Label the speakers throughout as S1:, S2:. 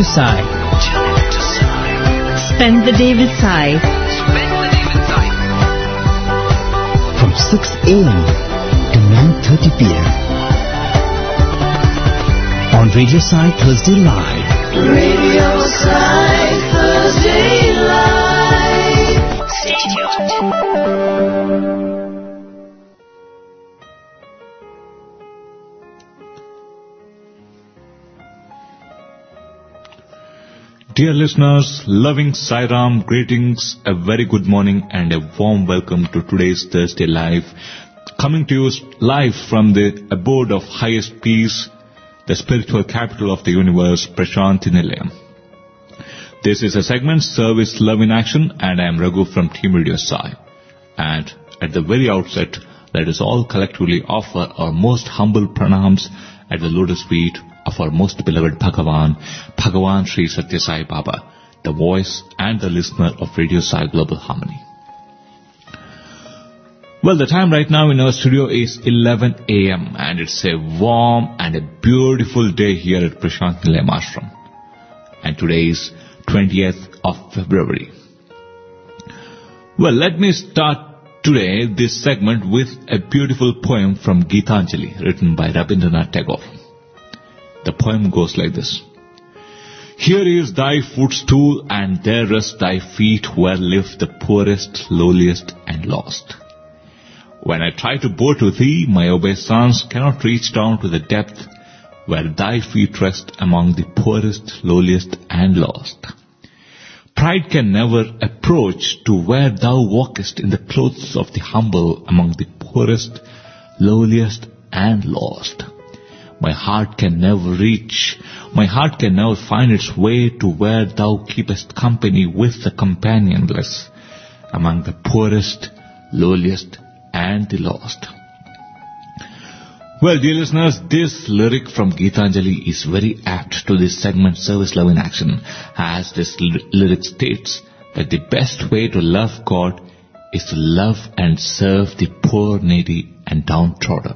S1: to Sai.
S2: Spend the day with Sai.
S3: From 6 a.m. to 9:30 p.m. on Radio Sai Thursday Live.
S4: Radio Sai Thursday Live. Stay tuned.
S5: Dear listeners, loving Sai Ram, greetings, a very good morning and a warm welcome to today's Thursday Live. Coming to you live from the abode of highest peace, the spiritual capital of the universe, Prashanthi Nilayam. This is a segment, Service Love in Action, and I am Raghu from Team Radio Sai. And at the very outset, let us all collectively offer our most humble pranams at the lotus feet of our most beloved Bhagavan Sri Satya Sai Baba, the voice and the listener of Radio Sai Global Harmony. Well, the time right now in our studio is 11 a.m. and it's a warm and a beautiful day here at Prashanthi Nilayam Ashram. And today is 20th of February. Well, let me start today this segment with a beautiful poem from Gitanjali written by Rabindranath Tagore. The poem goes like this. Here is thy footstool, and there rest thy feet where live the poorest, lowliest, and lost. When I try to bow to thee, my obeisance cannot reach down to the depth where thy feet rest among the poorest, lowliest, and lost. Pride can never approach to where thou walkest in the clothes of the humble among the poorest, lowliest, and lost. My heart can never find its way to where thou keepest company with the companionless among the poorest, lowliest, and the lost. Well, dear listeners, this lyric from Gitanjali is very apt to this segment, Service Love in Action, as this lyric states that the best way to love God is to love and serve the poor, needy, and downtrodden.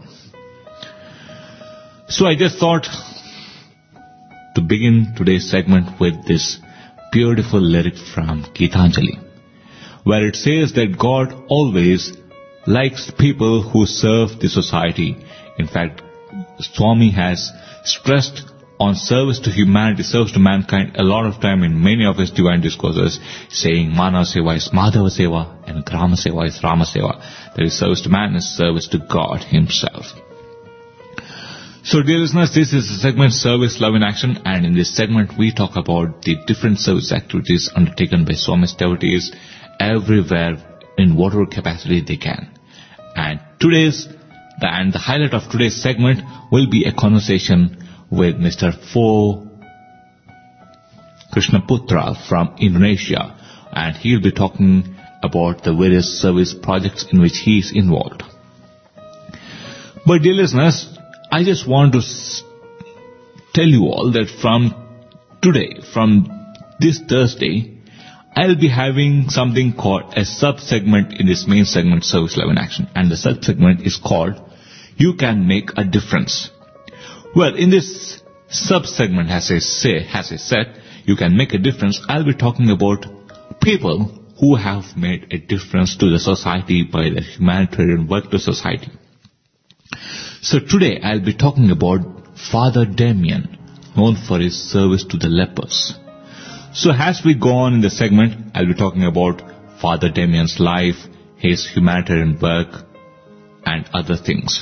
S5: So I just thought to begin today's segment with this beautiful lyric from Gitanjali, where it says that God always likes people who serve the society. In fact, Swami has stressed on service to humanity, service to mankind a lot of time in many of his divine discourses, saying Manava Seva is Madhava Seva and Grama Seva is Rama Seva. That is, service to man is service to God himself. So, dear listeners, this is the segment Service Love in Action, and in this segment we talk about the different service activities undertaken by Swami's devotees everywhere in whatever capacity they can. And the highlight of today's segment will be a conversation with Mr. Fo Krishnaputra from Indonesia, and he'll be talking about the various service projects in which he is involved. But, dear listeners, I just want to tell you all that from this Thursday, I'll be having something called a sub-segment in this main segment, Service Love in Action. And the sub-segment is called, You Can Make a Difference. Well, in this sub-segment, as I said, You Can Make a Difference, I'll be talking about people who have made a difference to the society by their humanitarian work to society. So today I'll be talking about Father Damien, known for his service to the lepers. So as we go on in the segment, I'll be talking about Father Damien's life, his humanitarian work, and other things.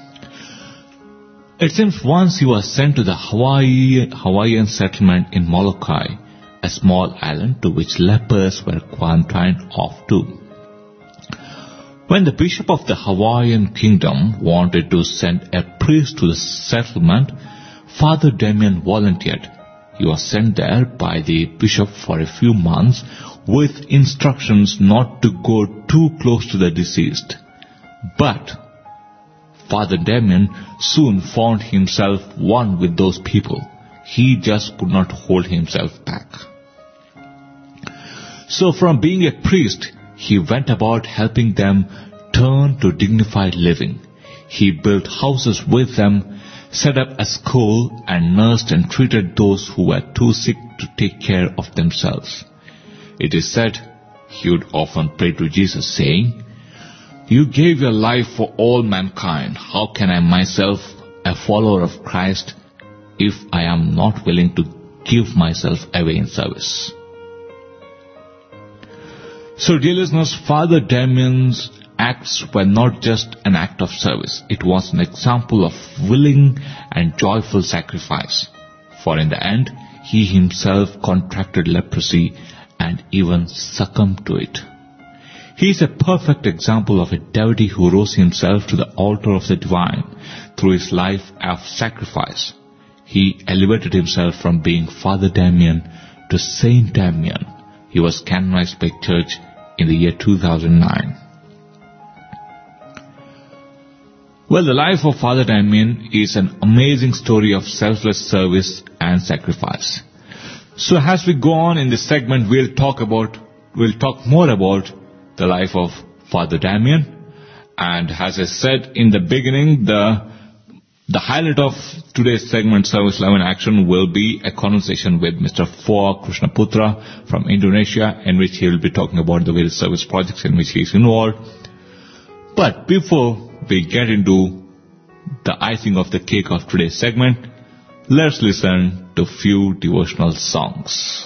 S5: It seems once he was sent to the Hawaiian settlement in Molokai, a small island to which lepers were quarantined off to. When the bishop of the Hawaiian kingdom wanted to send a priest to the settlement, Father Damien volunteered. He was sent there by the bishop for a few months with instructions not to go too close to the deceased. But Father Damien soon found himself one with those people. He just could not hold himself back. So from being a priest, he went about helping them turn to dignified living. He built houses with them, set up a school, and nursed and treated those who were too sick to take care of themselves. It is said he would often pray to Jesus saying, "You gave your life for all mankind. How can I myself, a follower of Christ, if I am not willing to give myself away in service?" So, dear listeners, Father Damien's acts were not just an act of service. It was an example of willing and joyful sacrifice. For in the end, he himself contracted leprosy and even succumbed to it. He is a perfect example of a devotee who rose himself to the altar of the divine through his life of sacrifice. He elevated himself from being Father Damien to Saint Damien. He was canonized by Church in the year 2009. Well, the life of Father Damien is an amazing story of selfless service and sacrifice. So as we go on in this segment, we'll talk more about the life of Father Damien. And as I said in the beginning, the highlight of today's segment, Service Love in Action, will be a conversation with Mr. Foa Krishnaputra from Indonesia, in which he will be talking about the various service projects in which he is involved. But before we get into the icing of the cake of today's segment, let's listen to few devotional songs.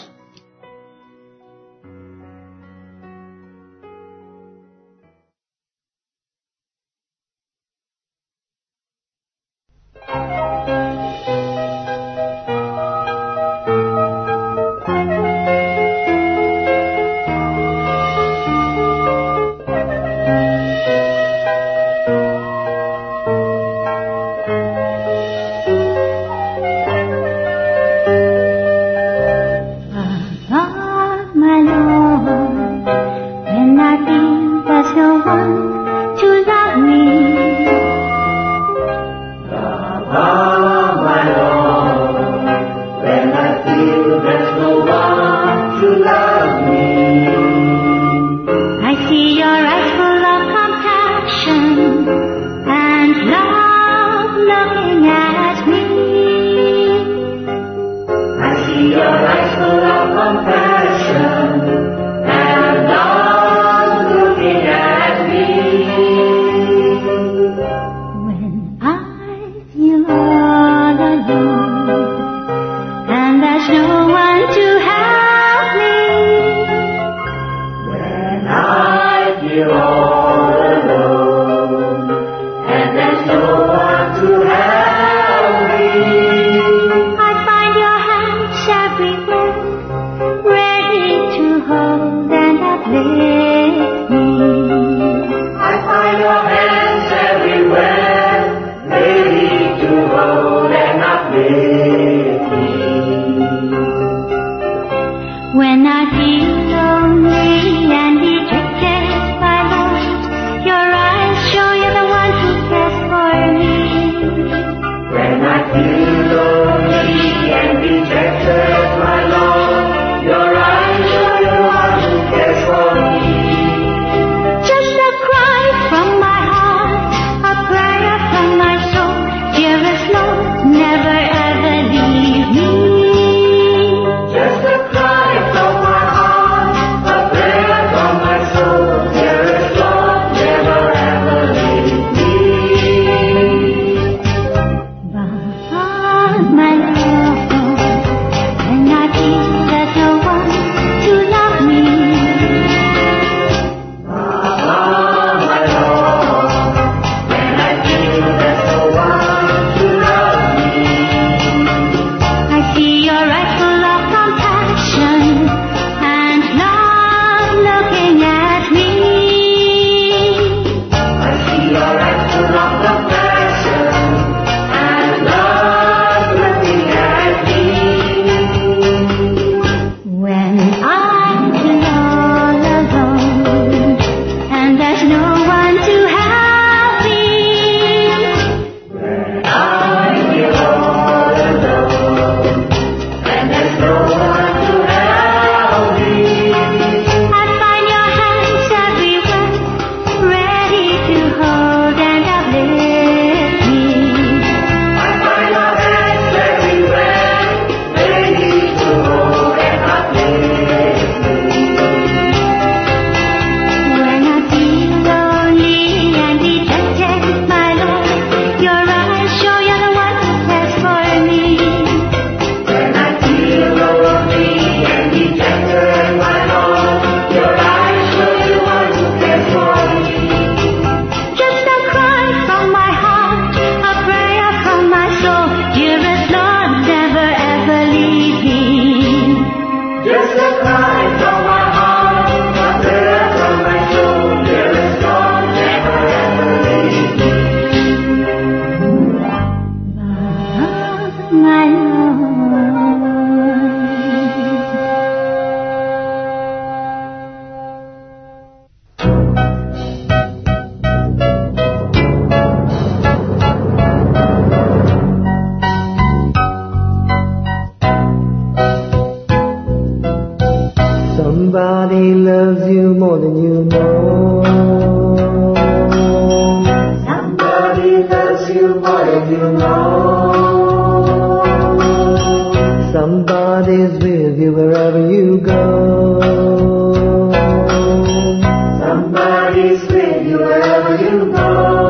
S4: Somebody's with you wherever you go.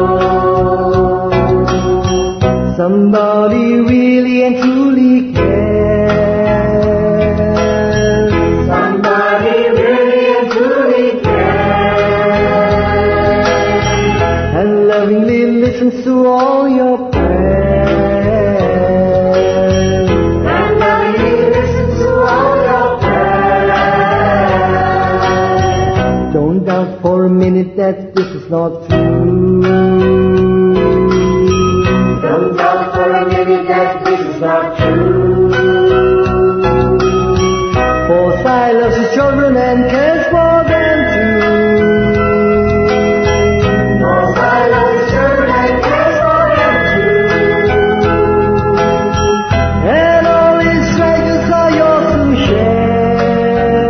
S4: Somebody really and truly cares. Somebody really and truly cares. And lovingly listens to all your prayers. And lovingly listens to all your prayers. Don't doubt for a minute that this is not true. Don't doubt for a minute that this is not true. For Sai loves his children and cares for them too. For Sai loves his children and cares for them too. And all his treasures are yours to share.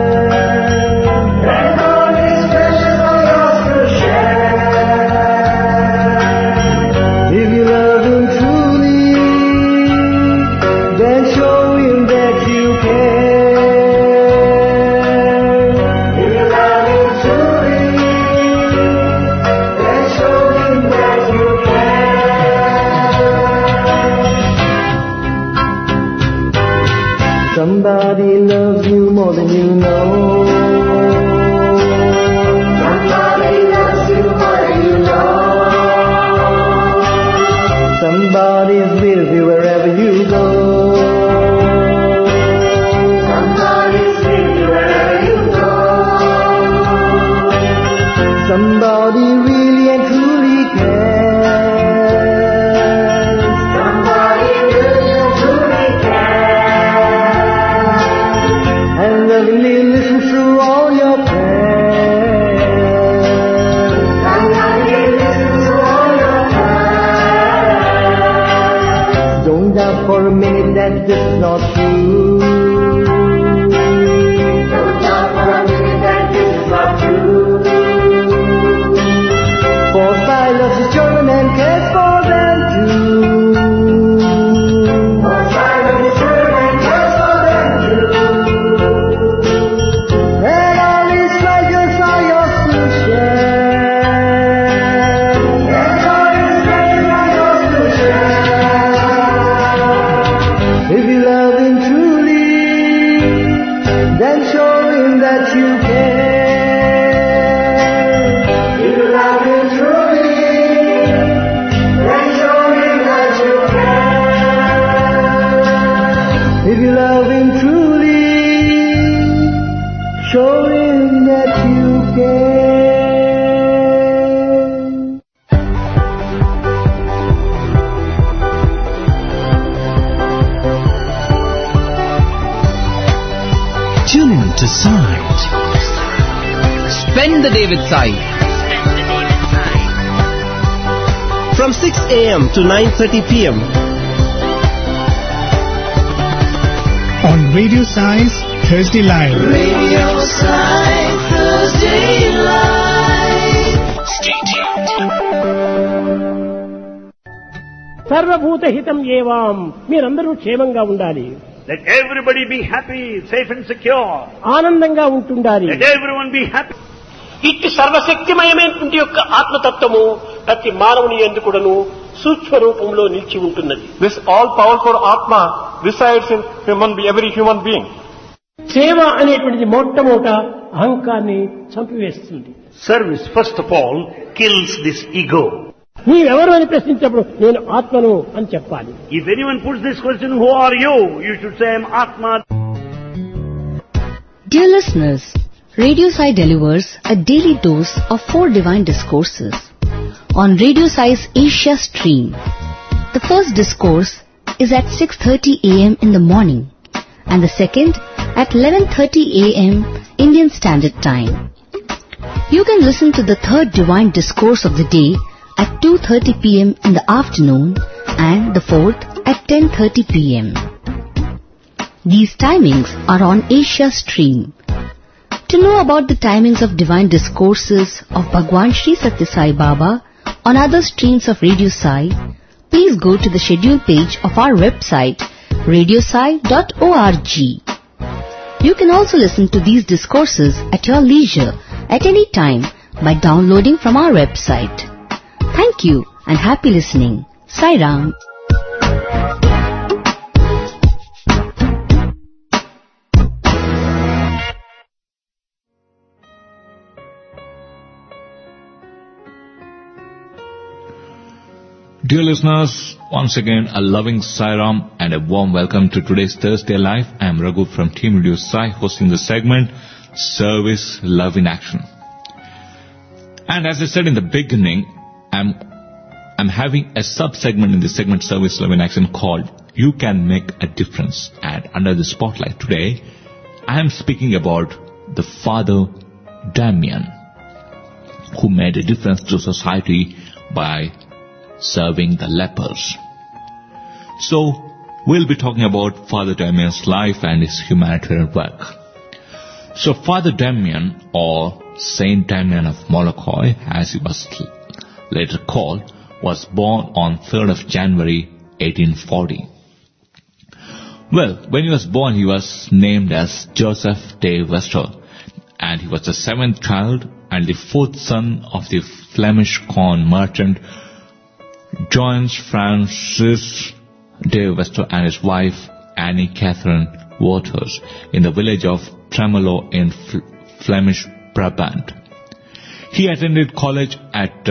S4: And all his treasures are yours to share. If you love him truly, then show him that you care. If you love him truly, then show him that you care. Somebody loves you more than you know. Somebody loves you more than you know. Somebody's with you wherever you go. Somebody's with you wherever you go. Somebody really and truly cares. Somebody really and truly cares. And lovingly listens to all your prayers. And lovingly listens to all your prayers. Don't doubt for a minute that this is not true. Don't doubt for a minute that this is not true. For Sai loves his children and cares for them too. For Sai loves his children and cares for them too. And all his treasures are yours to share. And all his treasures are yours to share. If you love him truly, then show him that you care. If you love him truly, then show him that you care. If you love him truly, show him that you care.
S3: Tune in to Sight.
S1: Spend the day with Sai.
S2: From 6 a.m. to 9:30 p.m.
S3: On Radio Science Thursday Live.
S4: Radio Science Thursday Live. Stay tuned.
S6: సర్వభూత హితం ఏవాం, మీరందరూ క్షేమంగా ఉండాలి,
S7: Let everybody be happy, safe and secure.
S6: ఆనందంగా ఉంటుండాలి.
S7: Let everyone be happy.
S6: ఇట్టి సర్వశక్తిమయమైనటువంటి యొక్క ఆత్మతత్వము ప్రతి మానవుని యందు కూడాను సూక్ష్మ రూపంలో నిలిచి ఉంటున్నది.
S8: This all-powerful Atma resides in every human being.
S6: సేవ అనేటువంటిది మొట్టమొదట అహంకారాన్ని చంపివేస్తుంది.
S7: Service, first of all, kills this ego.
S6: నీవెవరు అని ప్రశ్నించినప్పుడు నేను ఆత్మను అని చెప్పాలి.
S7: If anyone puts this question, who are you? You should say, I am Atma.
S9: Dear listeners, Radio Sai delivers a daily dose of 4 divine discourses on Radio Sai's Asia stream. The first discourse is at 6:30 a.m. in the morning and the second at 11:30 a.m. Indian Standard Time. You can listen to the third divine discourse of the day at 2:30 p.m. in the afternoon and the fourth at 10:30 p.m. These timings are on Asia stream. To know about the timings of divine discourses of Bhagwan Sri Satya Sai Baba on other streams of Radio Sai, please go to the schedule page of our website radiosai.org. You can also listen to these discourses at your leisure at any time by downloading from our website. Thank you and happy listening. Sai Ram.
S5: Dear listeners, once again a loving Sai Ram and a warm welcome to today's Thursday Live. I am Raghu from Team Radio Sai, hosting the segment Service Love in Action. And as I said in the beginning, I'm having a sub-segment in the segment Service Love in Action called You Can Make a Difference. And under the spotlight today, I am speaking about the Father Damien, who made a difference to society by serving the lepers. So, we'll be talking about Father Damien's life and his humanitarian work. So, Father Damien, or Saint Damien of Molokai, as he was later called, was born on 3rd of January 1840. Well, when he was born, he was named as Joseph de Wester, and he was the 7th child and the 4th son of the Flemish corn merchant Johannes Francis de Wester and his wife Annie Catherine Waters in the village of Tremelo in Flemish Brabant. He attended college at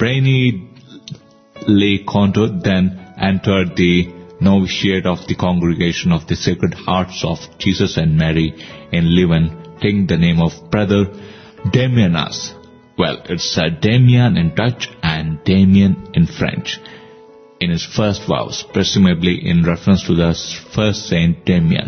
S5: Braine-le-Comte, then entered the novitiate of the Congregation of the Sacred Hearts of Jesus and Mary in Leuven, taking the name of Brother Damianus. Well, it's Damien in Dutch and Damien in French, in his first vows, presumably in reference to the first Saint Damien.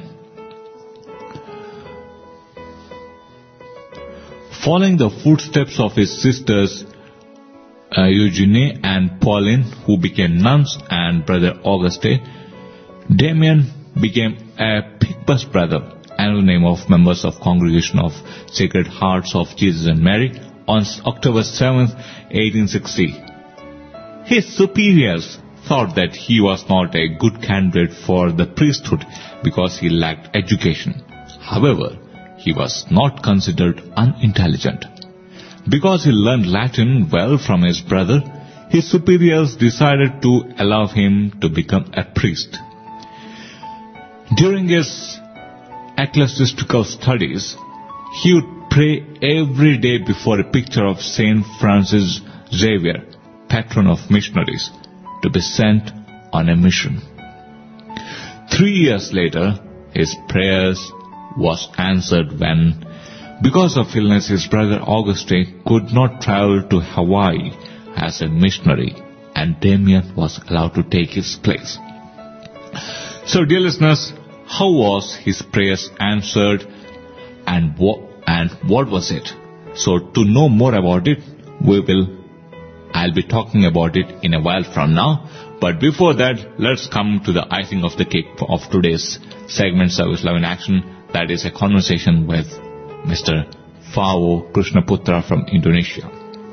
S5: Following the footsteps of his sisters Eugenie and Pauline, who became nuns, and Brother Auguste, Damien became a Picpus brother, another name of members of Congregation of Sacred Hearts of Jesus and Mary, on October 7th, 1860. His superiors thought that he was not a good candidate for the priesthood because he lacked education. However, he was not considered unintelligent. Because he learned Latin well from his brother, his superiors decided to allow him to become a priest. During his ecclesiastical studies, he would pray every day before a picture of Saint Francis Xavier, patron of missionaries, to be sent on a mission. 3 years later, his prayers was answered when, because of illness, his brother Auguste could not travel to Hawaii as a missionary, and Damien was allowed to take his place. So, dear listeners, how was his prayers answered, and what was it? So, to know more about it, I'll be talking about it in a while from now. But before that, let's come to the icing of the cake of today's segment, Service Love in Action. That is a conversation with Mr. Fao Krishnaputra from Indonesia.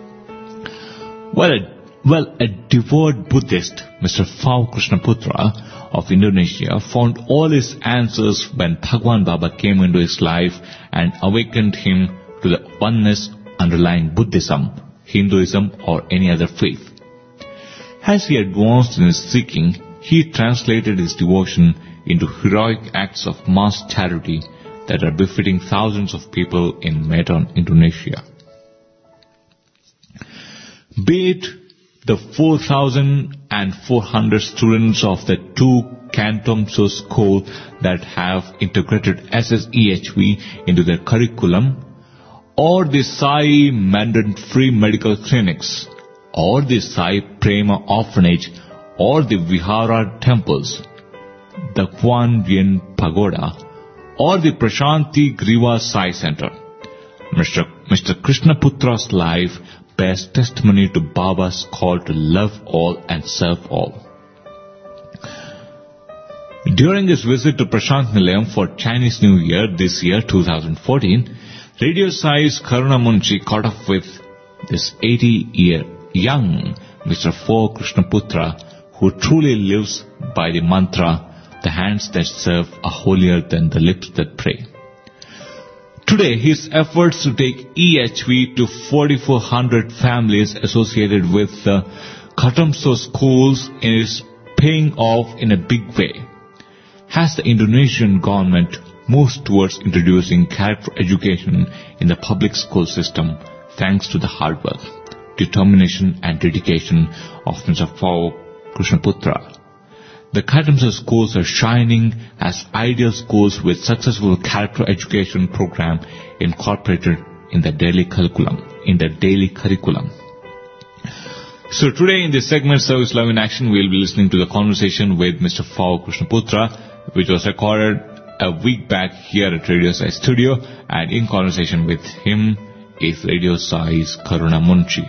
S5: Well, a devout Buddhist, Mr. Fao Krishnaputra of Indonesia, found all his answers when Bhagwan Baba came into his life and awakened him to the oneness underlying Buddhism, Hinduism, or any other faith. As he advanced in his seeking, he translated his devotion into heroic acts of mass charity that are befitting thousands of people in Medan, Indonesia. Be it the 4,400 students of the 2 Kantomso school that have integrated SSEHV into their curriculum, or the Sai Mandan Free Medical Clinics, or the Sai Prema Orphanage, or the Vihara temples, the Kwan Yin Pagoda, or the Prashanti Griva Sai Center. Mr. Krishnaputra's life bears testimony to Baba's call to love all and serve all. During his visit to Prashant Nilayam for Chinese New Year this year, 2014, Radio Sai's Karuna Munshi caught up with this 80-year young Mr. Fao Krishnaputra, who truly lives by the mantra, the hands that serve are holier than the lips that pray. Today, his efforts to take EHV to 4,400 families associated with the Khatamso schools is paying off in a big way. As the Indonesian government moves towards introducing character education in the public school system, thanks to the hard work, determination and dedication of Mr. Phao Krishnaputra. The Khatamso schools are shining as ideal schools with successful character education program incorporated in the daily curriculum. So today in this segment, Service Love in Action, we'll be listening to the conversation with Mr. Phao Krishnaputra, which was recorded a week back here at Radio Sai Studio, and in conversation with him is Radio Sai's Karuna Munshi.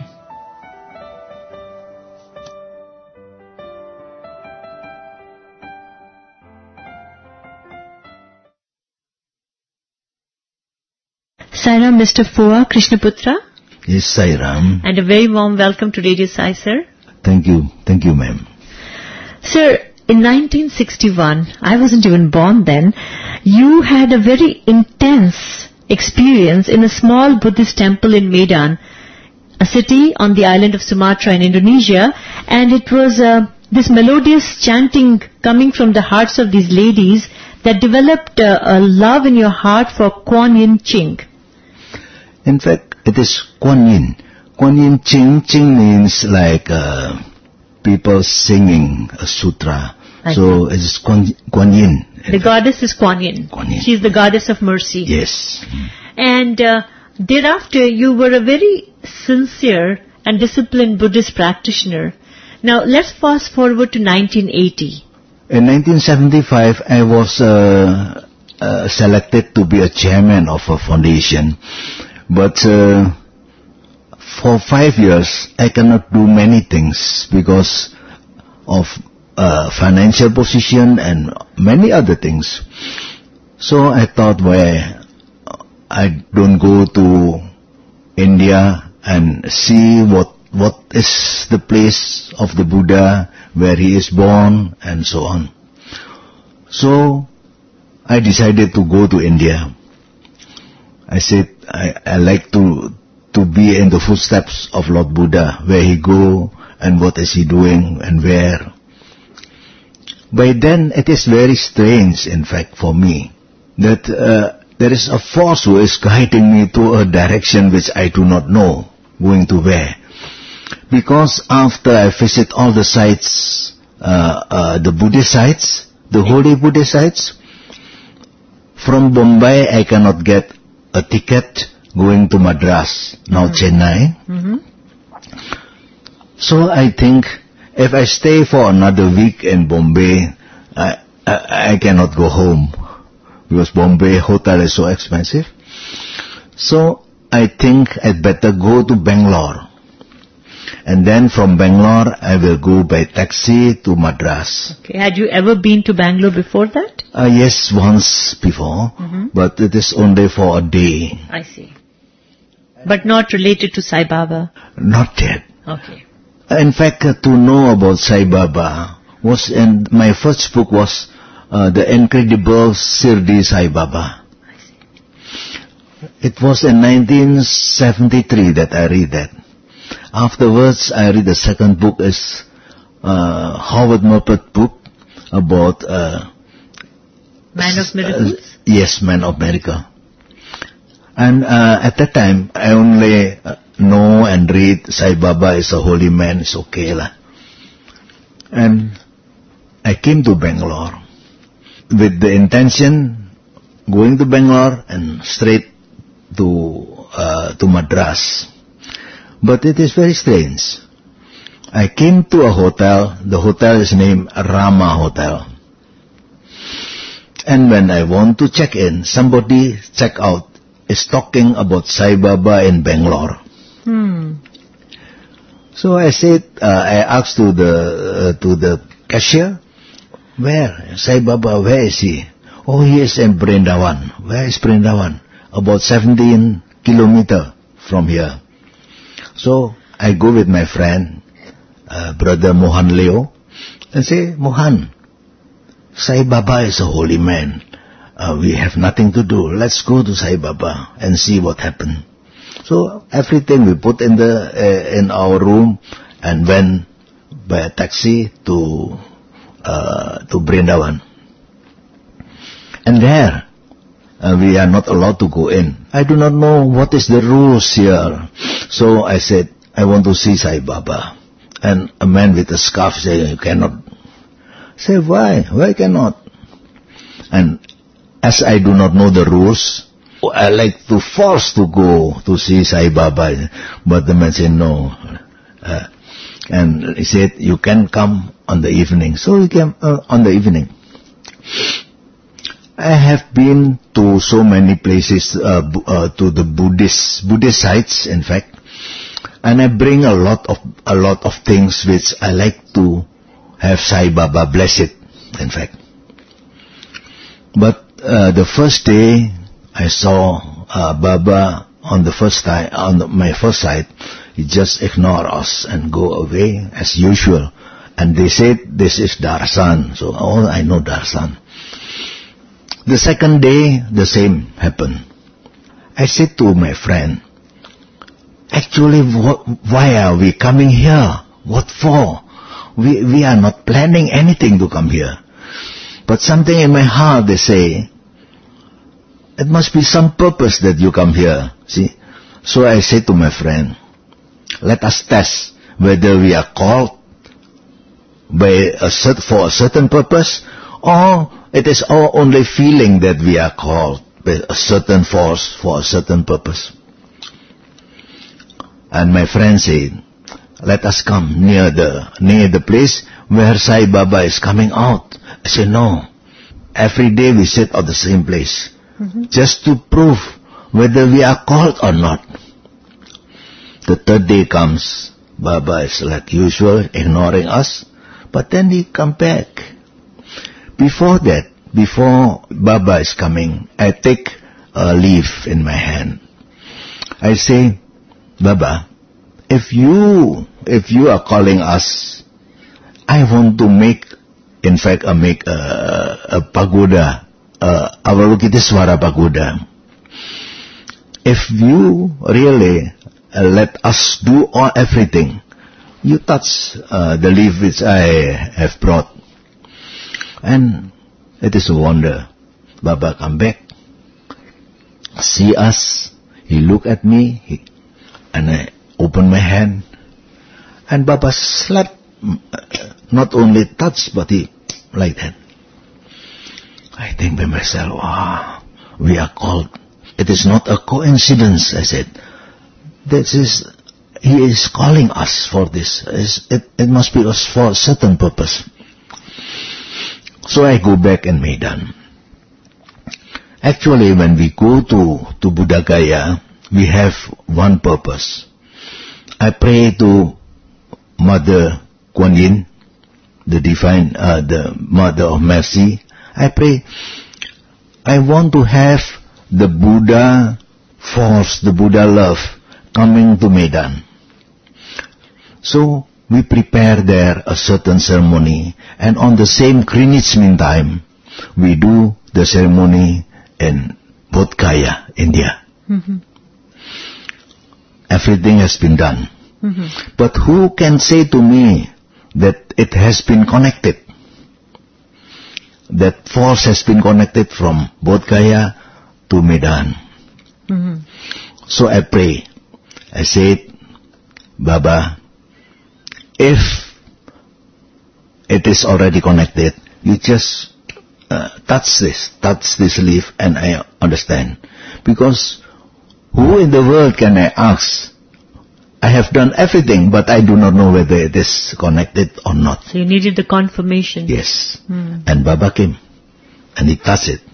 S10: Sairam, Mr. Phao Krishnaputra.
S11: Yes, Sairam.
S10: And a very warm welcome to Radio Sai, sir.
S11: Thank you, ma'am.
S10: Sir, in 1961, I wasn't even born then, you had a very intense experience in a small Buddhist temple in Medan, a city on the island of Sumatra in Indonesia, and it was this melodious chanting coming from the hearts of these ladies that developed a love in your heart for Kuan Yin Ching.
S11: In fact, it is Kuan Yin. Kuan Yin Ching. Ching means like people singing a sutra. So it is Kuan Yin.
S10: The goddess is Kuan Yin. She is the goddess of mercy.
S11: Yes.
S10: And thereafter, you were a very sincere and disciplined Buddhist practitioner. Now, let's fast forward to 1980.
S11: In 1975, I was selected to be a chairman of a foundation. But for 5 years, I cannot do many things because of financial position and many other things. So I thought, well, I don't go to India and see what is the place of the Buddha, where he is born, and so on. So I decided to go to India. I said, I like to be in the footsteps of Lord Buddha, where he go and what is he doing and where. By then, it is very strange, in fact, for me, that there is a force who is guiding me to a direction which I do not know, going to where. Because after I visit all the sites, the Buddhist sites, the holy Buddhist sites, from Bombay I cannot get a ticket going to Madras, now Chennai. So I think if I stay for another week in Bombay, I cannot go home because Bombay hotel is so expensive. So I think I'd better go to Bangalore. And then from Bangalore, I will go by taxi to Madras.
S10: Okay. Had you ever been to Bangalore before that?
S11: Yes, once before, but it is only for a day.
S10: I see. But not related to Sai Baba?
S11: Not yet.
S10: Okay.
S11: In fact, to know about Sai Baba was in my first book was The Incredible Shirdi Sai Baba.
S10: I see.
S11: It was in 1973 that I read that. Afterwards, I read the second book is Howard Moffett book about
S10: Man of Miracles?
S11: Yes, Man of Miracle. And at that time, I only know and read Sai Baba is a holy man, it's okay lah. And I came to Bangalore with the intention going to Bangalore and straight to Madras. But it is very strange. I came to a hotel. The hotel is named Rama Hotel. And when I want to check in, somebody check out is talking about Sai Baba in Bangalore. So I said, I asked to the cashier, where Sai Baba? Where is he? Oh, he is in Vrindavan. Where is Vrindavan? About 17 kilometers from here. So I go with my friend, brother Mohan Leo, and say, Mohan, Sai Baba is a holy man. we have nothing to do. Let's go to Sai Baba and see what happened. So everything we put in our room and went by a taxi to Vrindavan. And there, we are not allowed to go in. I do not know what is the rules here. So I said, I want to see Sai Baba. And a man with a scarf said, you cannot. I said, why? Why cannot? And as I do not know the rules, I like to force to go to see Sai Baba. But the man said, no. And he said, you can come on the evening. So we came on the evening. I have been to so many places, to the Buddhist sites, in fact. And I bring a lot of things which I like to have Sai Baba bless it, in fact. But the first day I saw Baba on my first sight, he just ignored us and go away as usual. And they said this is darshan, so I know darshan. The second day, the same happened. I said to my friend, actually, why are we coming here? What for? We are not planning anything to come here. But something in my heart, they say, it must be some purpose that you come here. See? So I said to my friend, let us test whether we are called for a certain purpose, or it is all only feeling that we are called by a certain force for a certain purpose. And my friend said, let us come near the place where Sai Baba is coming out. I said, no. Every day we sit at the same place. Just to prove whether we are called or not. The third day comes, Baba is like usual, ignoring us, but then he come back. Before Baba is coming, I take a leaf in my hand. I say, Baba, if you are calling us, I want to make a pagoda, Avalokiteswara pagoda. If you really let us do everything, you touch the leaf which I have brought. And it is a wonder. Baba come back, see us, he look at me, and I open my hand, and Baba slapped, not only touch, but he, like that. I think by myself, wow, we are called. It is not a coincidence, I said. He is calling us for this. It must be for a certain purpose. So I go back in Medan. Actually, when we go to Buddha Gaya, we have one purpose. I pray to Mother Kuan Yin, the divine, the Mother of Mercy. I pray, I want to have the Buddha force, the Buddha love coming to Medan. So we prepare there a certain ceremony, and on the same Greenwich Mean Time, we do the ceremony in Bodh Gaya, India. Everything has been done. But who can say to me that it has been connected? That force has been connected from Bodh Gaya to Medan. So I pray. I said, Baba, if it is already connected, you just touch this leaf, and I understand. Because who in the world can I ask? I have done everything, but I do not know whether it is connected or not.
S10: So you needed the confirmation.
S11: Yes. And Baba came, and he touched it.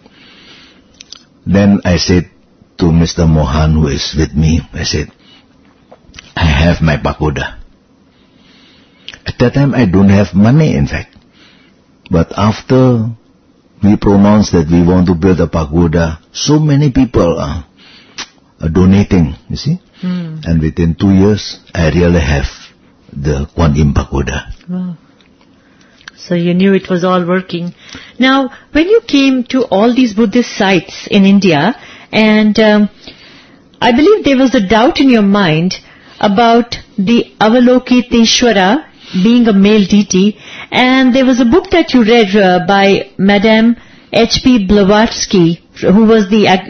S11: Then I said to Mr. Mohan, who is with me, I said, I have my pagoda. At that time, I don't have money, in fact. But after we pronounced that we want to build a pagoda, so many people are donating, you see. And within 2 years, I really have the Kuan Yin pagoda.
S10: Wow. So you knew it was all working. Now, when you came to all these Buddhist sites in India, and I believe there was a doubt in your mind about the Avalokiteshvara being a male deity, and there was a book that you read by Madame H.P. Blavatsky, who was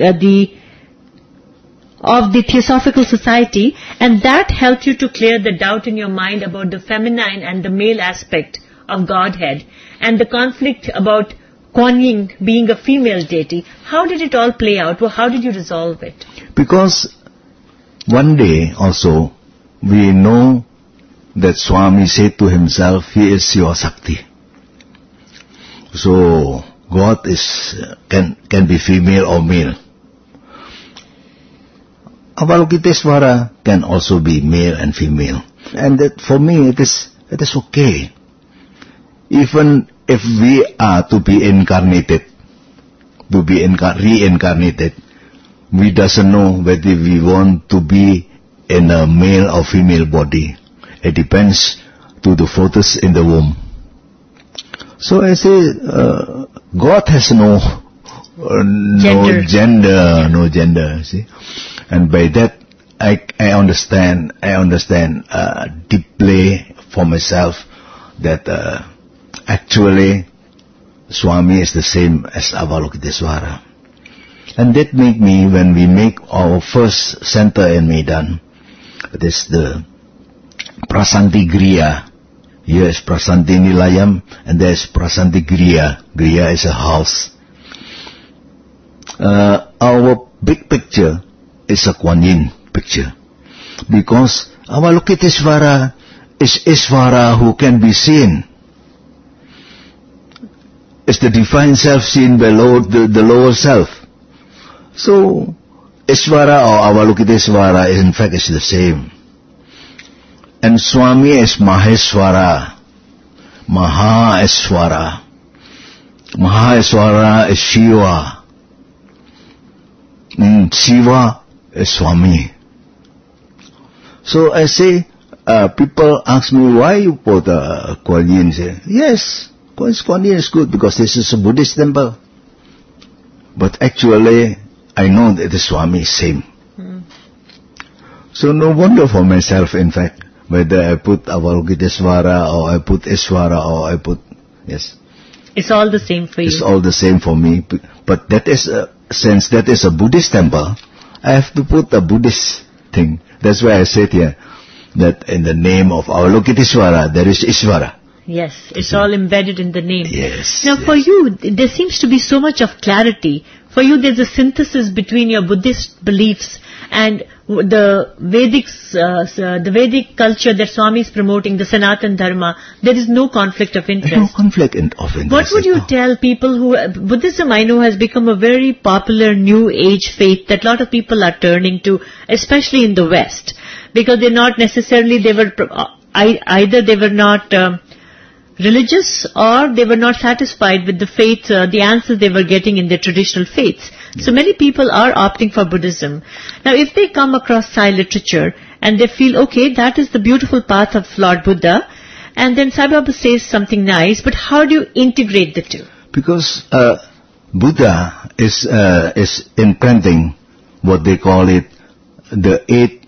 S10: of the Theosophical Society, and that helped you to clear the doubt in your mind about the feminine and the male aspect of Godhead, and the conflict about Kuan Yin being a female deity. How did it all play out? Well, how did you resolve it?
S11: Because one day also, we know that Swami said to himself, he is Shiva Shakti. So, God can be female or male. Avalokiteshvara can also be male and female. And that for me, it is okay. Even if we are to be incarnated, reincarnated, we doesn't know whether we want to be in a male or female body. It depends to the fetus in the womb. So I say, God has no gender, see. And by that, I understand deeply for myself that actually Swami is the same as Avalokiteshvara. And that made me, when we make our first center in Medan, that is the Prasanti Griya. Here is Prasanti Nilayam, and there is Prasanti Griya. Griya is a house. Our big picture is a Kuan Yin picture, because Avalokiteshvara is Ishvara who can be seen. It's the divine self seen below the lower self. So, Ishvara or Avalokiteshvara in fact is the same. And Swami is Maheshwara, Maheshwara. Maheshwara is Shiva. Shiva is Swami. So I say, people ask me, why you put Kuan Yin? Say, yes, Kuan Yin is good because this is a Buddhist temple. But actually, I know that the Swami is same. So no wonder for myself, in fact, whether I put Avalokiteshvara or I put Ishvara or I put, yes.
S10: It's all the same for you.
S11: It's all the same for me. But that is, since that is a Buddhist temple, I have to put a Buddhist thing. That's why I said here that in the name of Avalokiteshvara, there is Ishvara.
S10: Yes, it's all embedded in the name.
S11: Yes.
S10: Now for you, there seems to be so much of clarity. For you, there's a synthesis between your Buddhist beliefs and the Vedic culture that Swami is promoting, the Sanatan Dharma. There is no conflict of interest.
S11: No conflict of interest.
S10: What would you tell people who... Buddhism, I know, has become a very popular new age faith that a lot of people are turning to, especially in the West, because they're not necessarily... Either they were not... religious, or they were not satisfied with the faith, the answers they were getting in their traditional faiths. Yeah. So many people are opting for Buddhism. Now, if they come across Sai literature and they feel, okay, that is the beautiful path of Lord Buddha, and then Sai Baba says something nice, but how do you integrate the two?
S11: Because Buddha is imprinting what they call it the Eight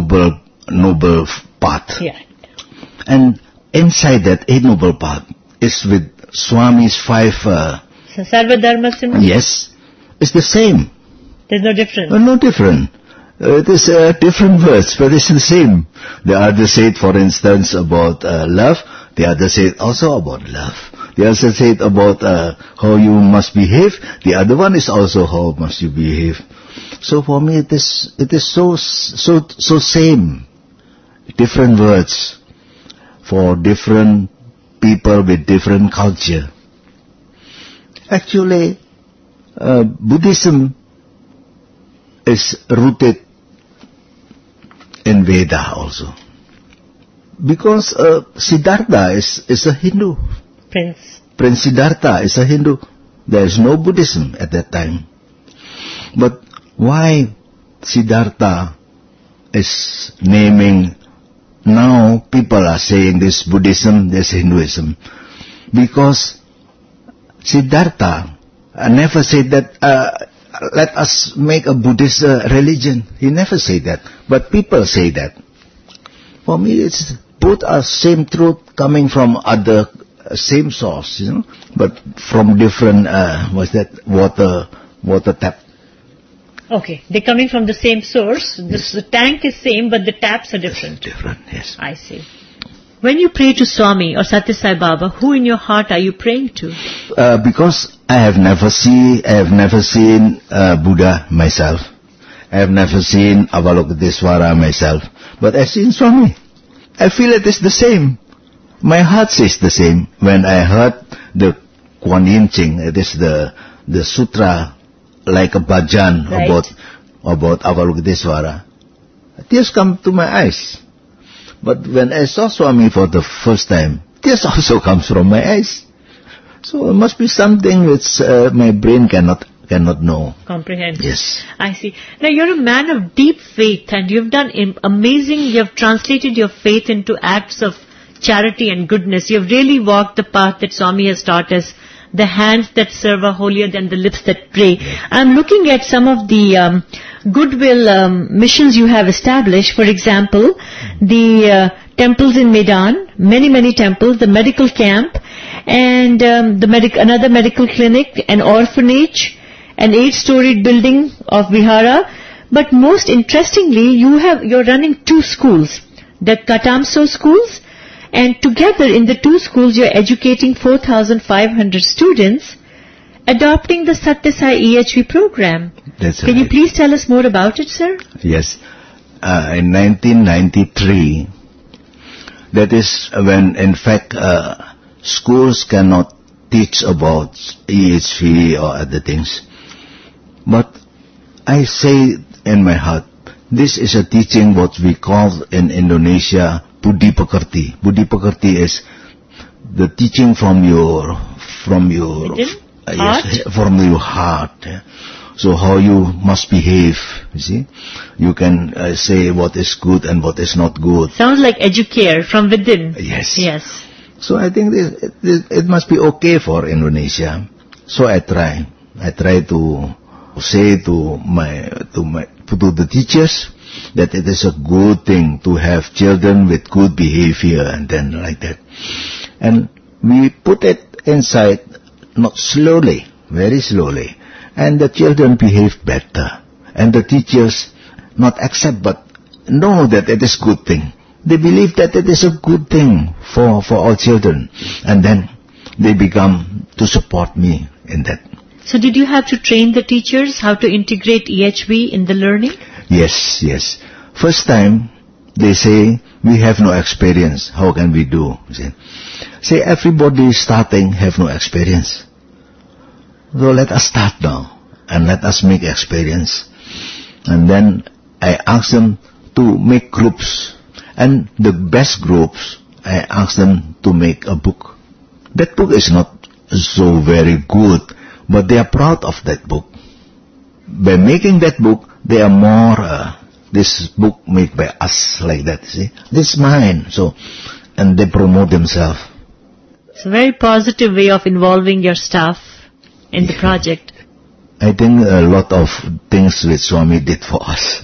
S11: Noble Path.
S10: Yeah.
S11: And inside that Eight Noble Path is with Swami's 5...
S10: Sarva Dharma Simha?
S11: Yes. It's the same.
S10: There's no difference?
S11: No different. It is different words, but it's the same. The other said, for instance, about love. The other said also about love. The other said about how you must behave. The other one is also how must you behave. So for me, it is so same. Different words for different people with different culture. Actually, Buddhism is rooted in Veda also. Because Siddhartha is a Hindu. Prince Siddhartha is a Hindu. There is no Buddhism at that time. But why Siddhartha is naming... Now people are saying this Buddhism, this Hinduism. Because Siddhartha never said that, let us make a Buddhist religion. He never said that. But people say that. For me, it's both are same truth coming from other, same source, but from different, water tap.
S10: Okay, they're coming from the same source. The tank is same, but the taps are different.
S11: Different, yes.
S10: I see. When you pray to Swami or Satya Sai Baba, who in your heart are you praying to?
S11: Because I have never seen Buddha myself. I have never seen Avalokiteshvara myself. But I've seen Swami. I feel it is the same. My heart says the same. When I heard the Kuan Yin Ching, it is the sutra like a bhajan about Avalokiteshvara. Tears come to my eyes. But when I saw Swami for the first time, tears also comes from my eyes. So it must be something which my brain cannot know.
S10: Comprehend.
S11: Yes.
S10: I see. Now you're a man of deep faith and you've done amazing, you have translated your faith into acts of charity and goodness. You've really walked the path that Swami has taught us. The hands that serve are holier than the lips that pray. I'm looking at some of the goodwill missions you have established. For example, the temples in Medan, many temples, the medical camp, and another medical clinic, an orphanage, an 8-storied building of Vihara. But most interestingly, you're running 2 schools, the Katamso schools, and together in the 2 schools you're educating 4,500 students adopting the Satya Sai EHV program.
S11: That's
S10: Can you please tell us more about it, sir?
S11: Yes. In 1993, that is when in fact schools cannot teach about EHV or other things. But I say in my heart, this is a teaching what we call in Indonesia Budi Pekerti. Budi Pekerti is the teaching from your heart. So how you must behave, you see. You can say what is good and what is not good.
S10: Sounds like educare from within.
S11: Yes.
S10: Yes.
S11: So I think it must be okay for Indonesia. So I try to say to the teachers that it is a good thing to have children with good behavior and then like that. And we put it inside, not slowly, very slowly. And the children behave better. And the teachers not accept but know that it is good thing. They believe that it is a good thing for all children. And then they become to support me in that.
S10: So did you have to train the teachers how to integrate EHV in the learning?
S11: Yes. First time, they say, we have no experience. How can we do? Say everybody starting have no experience. So let us start now. And let us make experience. And then I ask them to make groups. And the best groups, I ask them to make a book. That book is not so very good, but they are proud of that book. By making that book, they are more, this book made by us, like that, see. This is mine, so, and they promote themselves.
S10: It's a very positive way of involving your staff in the project.
S11: I think a lot of things which Swami did for us.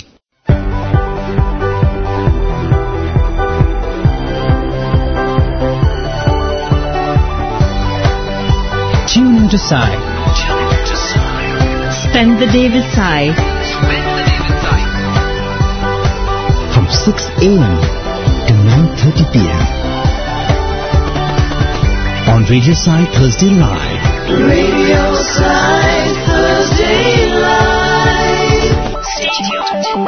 S3: Tune into Sai.
S10: Spend the day with Sai.
S3: From 6 a.m. to 9:30 p.m. on Radio Sai Thursday Live.
S4: Radio Sai Thursday Live. Stay tuned.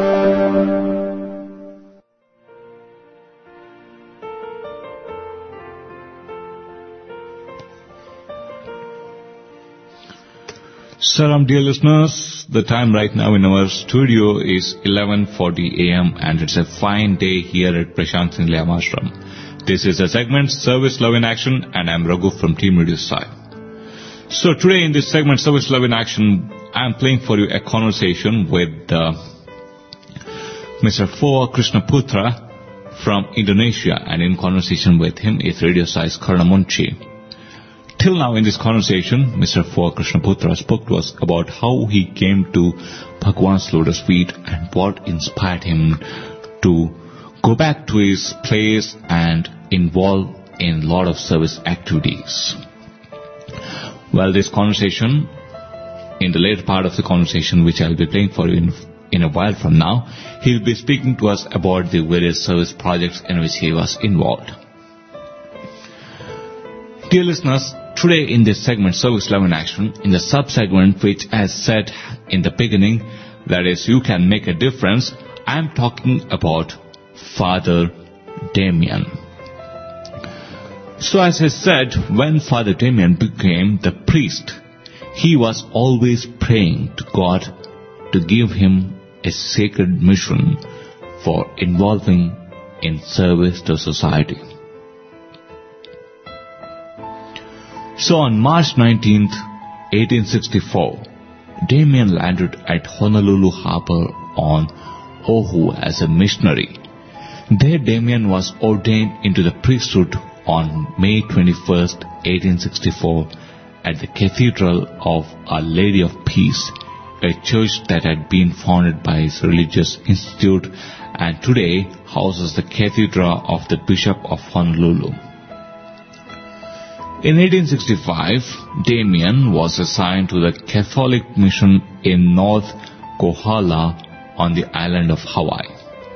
S5: Salam, dear listeners. The time right now in our studio is 11:40 a.m. and it's a fine day here at Prashant Nilayam Ashram. This is a segment Service Love in Action, and I'm Raghu from Team Radio Sai. So today in this segment Service Love in Action, I'm playing for you a conversation with Mr. Foa Krishnaputra from Indonesia, and in conversation with him is Radio Sai's Karna Munchi. Till now in this conversation, Mr. 4 Krishnaputra spoke to us about how he came to Bhagwan's lotus feet and what inspired him to go back to his place and involve in a lot of service activities. Well, this conversation, in the later part of the conversation, which I'll be playing for you in a while from now, he'll be speaking to us about the various service projects in which he was involved. Dear listeners, today in this segment, Service Love in Action, in the sub-segment which, as said in the beginning, that is, you can make a difference, I'm talking about Father Damien. So as I said, when Father Damien became the priest, he was always praying to God to give him a sacred mission for involving in service to society. So on March 19th, 1864, Damien landed at Honolulu Harbor on Oahu as a missionary. There Damien was ordained into the priesthood on May 21st, 1864 at the Cathedral of Our Lady of Peace, a church that had been founded by his religious institute and today houses the Cathedral of the Bishop of Honolulu. In 1865, Damien was assigned to the Catholic mission in North Kohala on the island of Hawaii.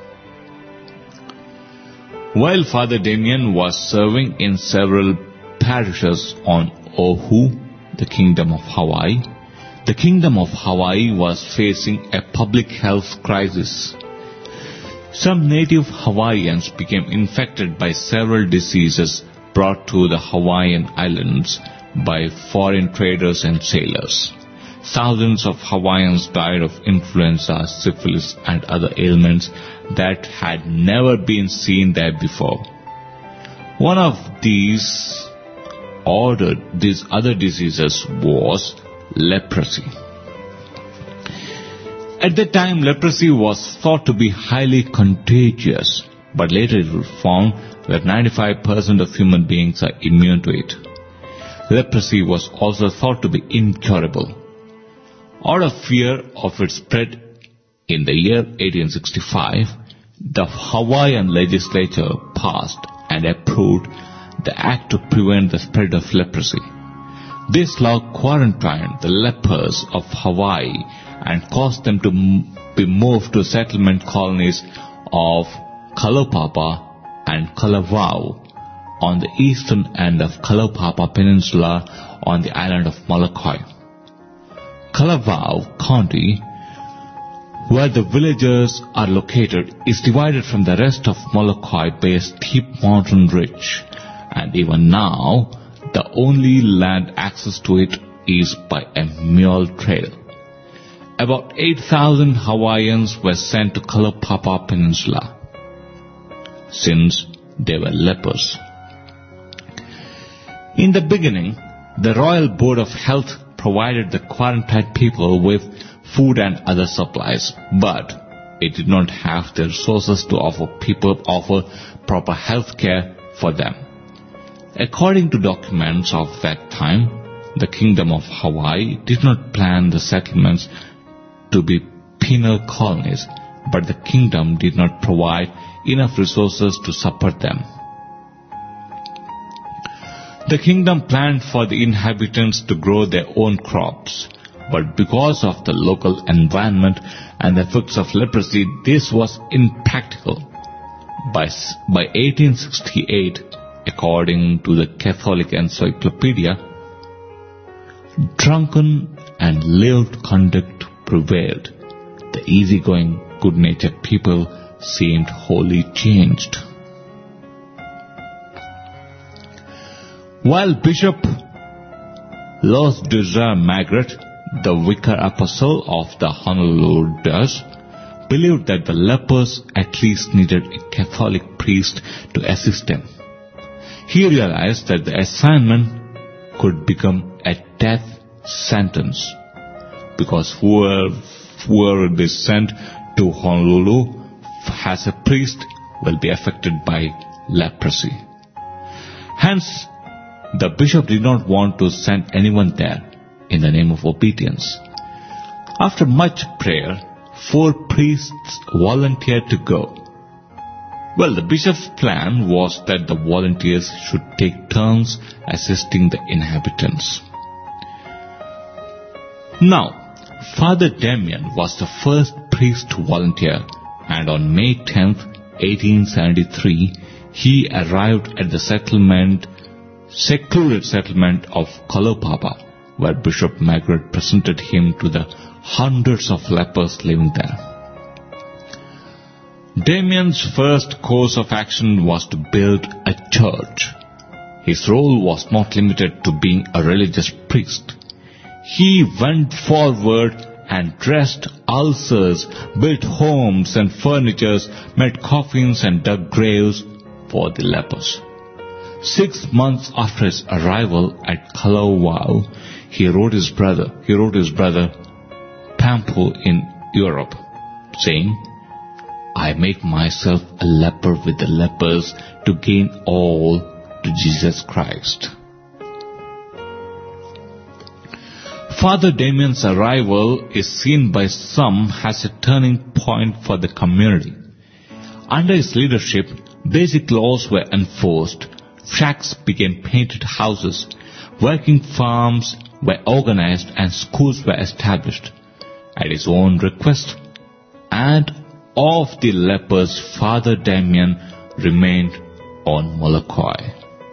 S5: While Father Damien was serving in several parishes on Oahu, the Kingdom of Hawaii, the Kingdom of Hawaii was facing a public health crisis. Some native Hawaiians became infected by several diseases brought to the Hawaiian Islands by foreign traders and sailors. Thousands of Hawaiians died of influenza, syphilis, and other ailments that had never been seen there before. One of these other diseases was leprosy. At that time, leprosy was thought to be highly contagious, but later it was found that 95% of human beings are immune to it. Leprosy was also thought to be incurable. Out of fear of its spread, in the year 1865, the Hawaiian legislature passed and approved the act to prevent the spread of leprosy. This law quarantined the lepers of Hawaii and caused them to be moved to settlement colonies of Kalaupapa and Kalawao on the eastern end of Kalaupapa Peninsula on the island of Molokai. Kalawao County, where the villages are located, is divided from the rest of Molokai by a steep mountain ridge, and even now, the only land access to it is by a mule trail. About 8,000 Hawaiians were sent to Kalaupapa Peninsula, since they were lepers. In the beginning, the Royal Board of Health provided the quarantined people with food and other supplies, but it did not have the resources to offer proper health care for them. According to documents of that time, the Kingdom of Hawaii did not plan the settlements to be penal colonies, but the kingdom did not provide enough resources to support them. The kingdom planned for the inhabitants to grow their own crops, but because of the local environment and the effects of leprosy, this was impractical. By 1868, according to the Catholic Encyclopedia, drunken and lewd conduct prevailed. The easygoing, good-natured people seemed wholly changed. While Bishop Los Desire Margaret, the vicar apostle of the Honolulu Dutch, believed that the lepers at least needed a Catholic priest to assist them. He realized that the assignment could become a death sentence, because whoever is sent to Honolulu as a priest will be affected by leprosy. Hence, The bishop did not want to send anyone there in the name of obedience. After much prayer, 4 priests volunteered to go. Well, the bishop's plan was that the volunteers should take turns assisting the inhabitants. Now, Father Damien was the first priest to volunteer, and on May 10th, 1873, he arrived at the secluded settlement of Kalaupapa, where Bishop Margaret presented him to the hundreds of lepers living there. Damien's first course of action was to build a church. His role was not limited to being a religious priest. He went forward and dressed ulcers, built homes and furnitures, made coffins and dug graves for the lepers. 6 months after his arrival at Kalawao, he wrote his brother Pampo in Europe, saying, "I make myself a leper with the lepers to gain all to Jesus Christ." Father Damien's arrival is seen by some as a turning point for the community. Under his leadership, basic laws were enforced, shacks became painted houses, working farms were organized and schools were established. At his own request and of the lepers, Father Damien remained on Molokai.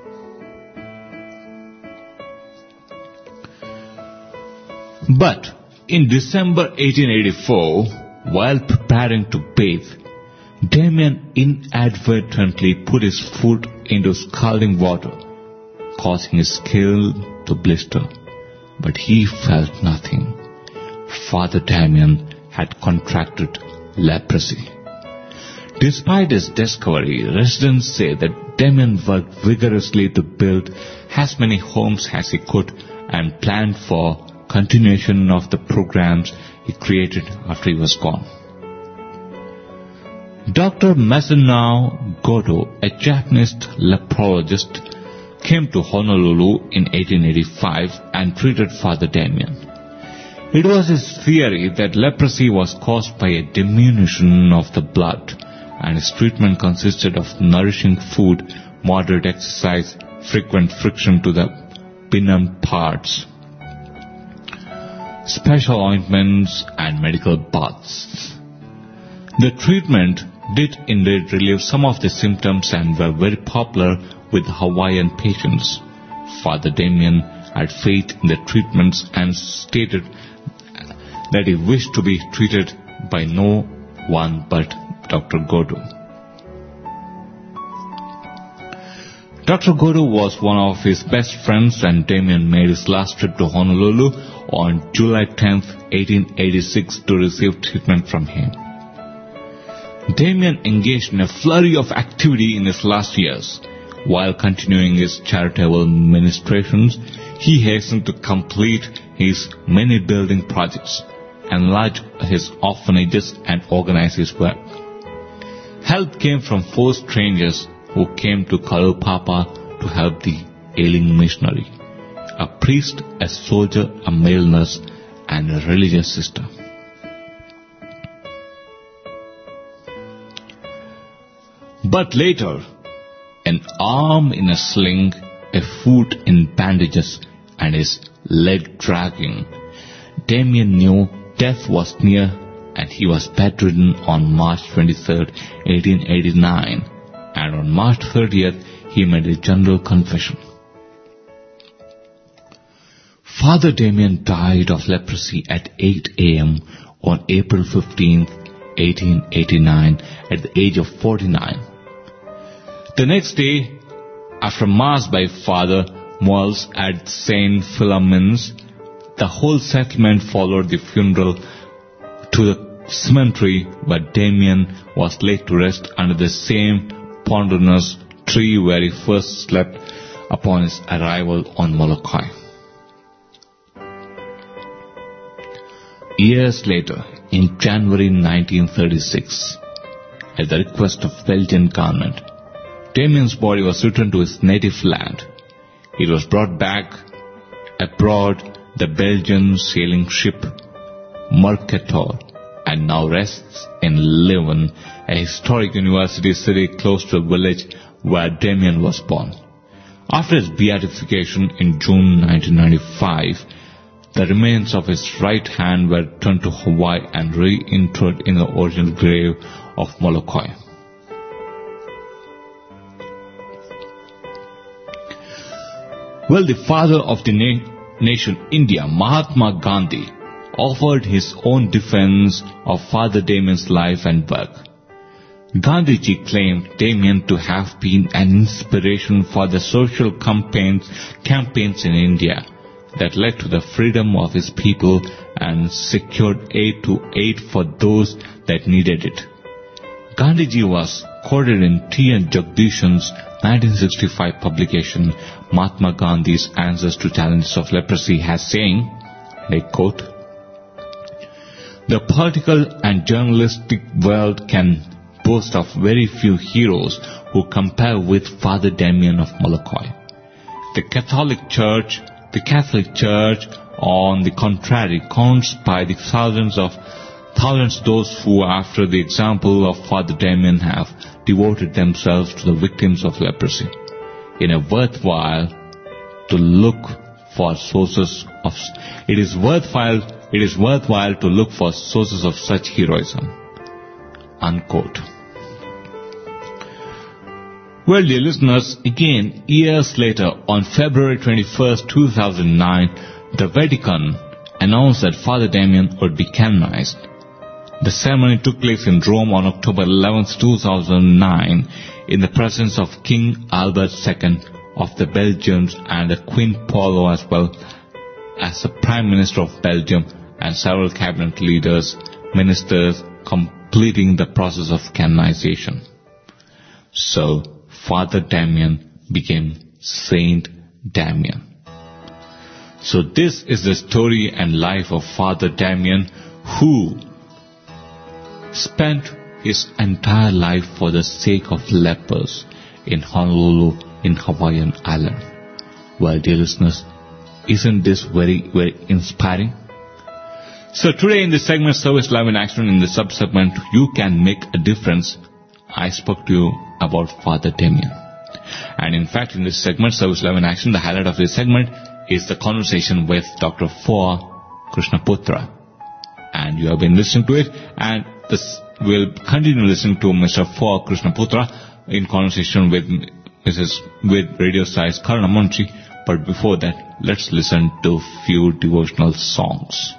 S5: But in December 1884, while preparing to bathe, Damien inadvertently put his foot into scalding water, causing his skin to blister. But he felt nothing. Father Damien had contracted leprosy. Despite his discovery, residents say that Damien worked vigorously to build as many homes as he could and planned for continuation of the programs he created after he was gone. Dr. Masanao Goto, a Japanese leprologist, came to Honolulu in 1885 and treated Father Damien. It was his theory that leprosy was caused by a diminution of the blood, and his treatment consisted of nourishing food, moderate exercise, frequent friction to the benumbed parts, special ointments, and medical baths. The treatment did indeed relieve some of the symptoms and were very popular with Hawaiian patients. Father Damien had faith in the treatments and stated that he wished to be treated by no one but Dr. Goto. Dr. Goto was one of his best friends, and Damien made his last trip to Honolulu on July 10, 1886 to receive treatment from him. Damien engaged in a flurry of activity in his last years. While continuing his charitable ministrations, he hastened to complete his many building projects, enlarge his orphanages, and organize his work. Help came from 4 strangers who came to Kalaupapa to help the ailing missionary: a priest, a soldier, a male nurse, and a religious sister. But later, an arm in a sling, a foot in bandages, and his leg dragging, Damien knew death was near, and he was bedridden on March 23, 1889, and on March 30th he made a general confession. Father Damien died of leprosy at 8 a.m. on April 15, 1889, at the age of 49. The next day, after Mass by Father Moles at St. Philomene's, the whole settlement followed the funeral to the cemetery where Damien was laid to rest under the same ponderous tree where he first slept upon his arrival on Molokai. Years later, in January 1936, at the request of Belgian government, Damien's body was returned to his native land. it was brought back aboard the Belgian sailing ship Mercator and now rests in Leuven, a historic university city close to the village where Damien was born. After his beatification in June 1995, the remains of his right hand were returned to Hawaii and reinterred in the original grave of Molokai. Well, the father of the nation India, Mahatma Gandhi, offered his own defense of Father Damien's life and work. Gandhiji claimed Damien to have been an inspiration for the social campaigns in India that led to the freedom of his people and secured aid for those that needed it. Gandhiji was quoted in T.N. Jagdishan's 1965 publication, Mahatma Gandhi's Answers to Challenges of Leprosy, as saying, and I quote, "The political and journalistic world can boast of very few heroes who compare with Father Damien of Molokai. The Catholic Church, on the contrary, counts by the thousands those who, after the example of Father Damien, have devoted themselves to the victims of leprosy. It is worthwhile to look for sources of such heroism." Unquote. Well, dear listeners, again, years later, on February 21st, 2009, the Vatican announced that Father Damien would be canonized. The ceremony took place in Rome on October 11th, 2009, in the presence of King Albert II of the Belgians and the Queen Paulo, as well as the Prime Minister of Belgium and several cabinet leaders, ministers, completing the process of canonization. So, Father Damien became Saint Damien. So this is the story and life of Father Damien, who spent his entire life for the sake of lepers in Honolulu, in Hawaiian Island. Well, dear listeners, isn't this very, very inspiring? So today in the segment Service Live in Action, in the sub-segment You Can Make a Difference, I spoke to you about Father Damien. And in fact, in this segment, Service Live in Action, the highlight of this segment is the conversation with Dr. Four Krishnaputra. And you have been listening to it, and we'll continue listening to Mr. Four Krishnaputra in conversation with Radio Sai's Karuna Munshi. But before that, let's listen to a few devotional songs.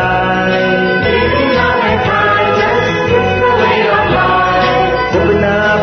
S4: Open up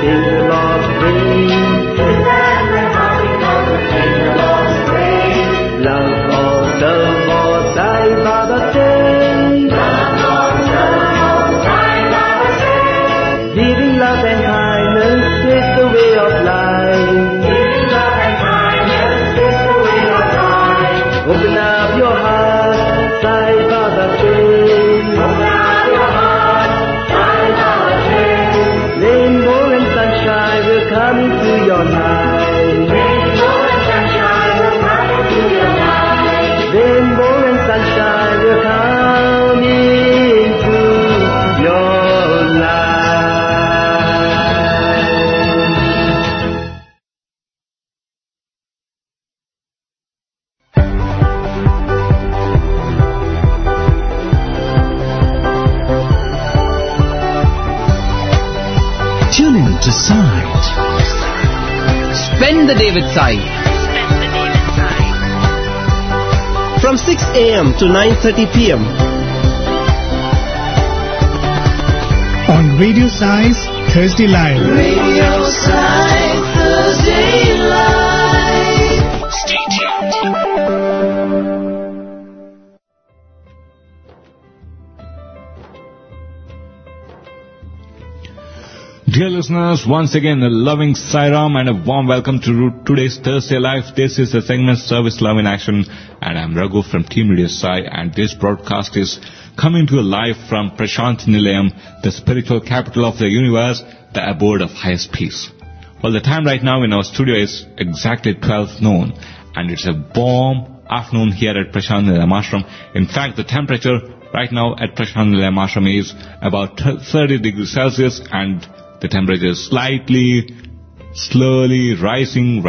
S4: sing the Lord's praise. Give them the heart because we sing the Lord's praise. Love all, serve all, Sai Baba say. Love all, serve all, Sai Baba say. Giving love and kindness is the way of life. Giving love and kindness is the way of life. Open up your heart, Sai Baba say. Open up your heart, Sai Baba say. Rainbow and sunshine will come into your life. Rainbow and sunshine will come into your life. Rainbow and sunshine will come into your life.
S3: Tune in to Sight.
S1: Spend the day with Sai.
S2: From 6 a.m. to 9:30 p.m.
S3: On Radio Sight Thursday Live.
S4: Radio Side Thursday Live.
S3: Stay tuned.
S5: Dear listeners, once again a loving Sairam and a warm welcome to today's Thursday Live. This is the segment Service Love in Action, and I'm Raghu from Team Radio Sai, and this broadcast is coming to you live from Prashant Nilayam, the spiritual capital of the universe, the abode of highest peace. Well, the time right now in our studio is exactly 12 noon, and it's a warm afternoon here at Prashant Nilayam Ashram. In fact, the temperature right now at Prashant Nilayam Ashram is about 30 degrees Celsius, and the temperature is slowly rising,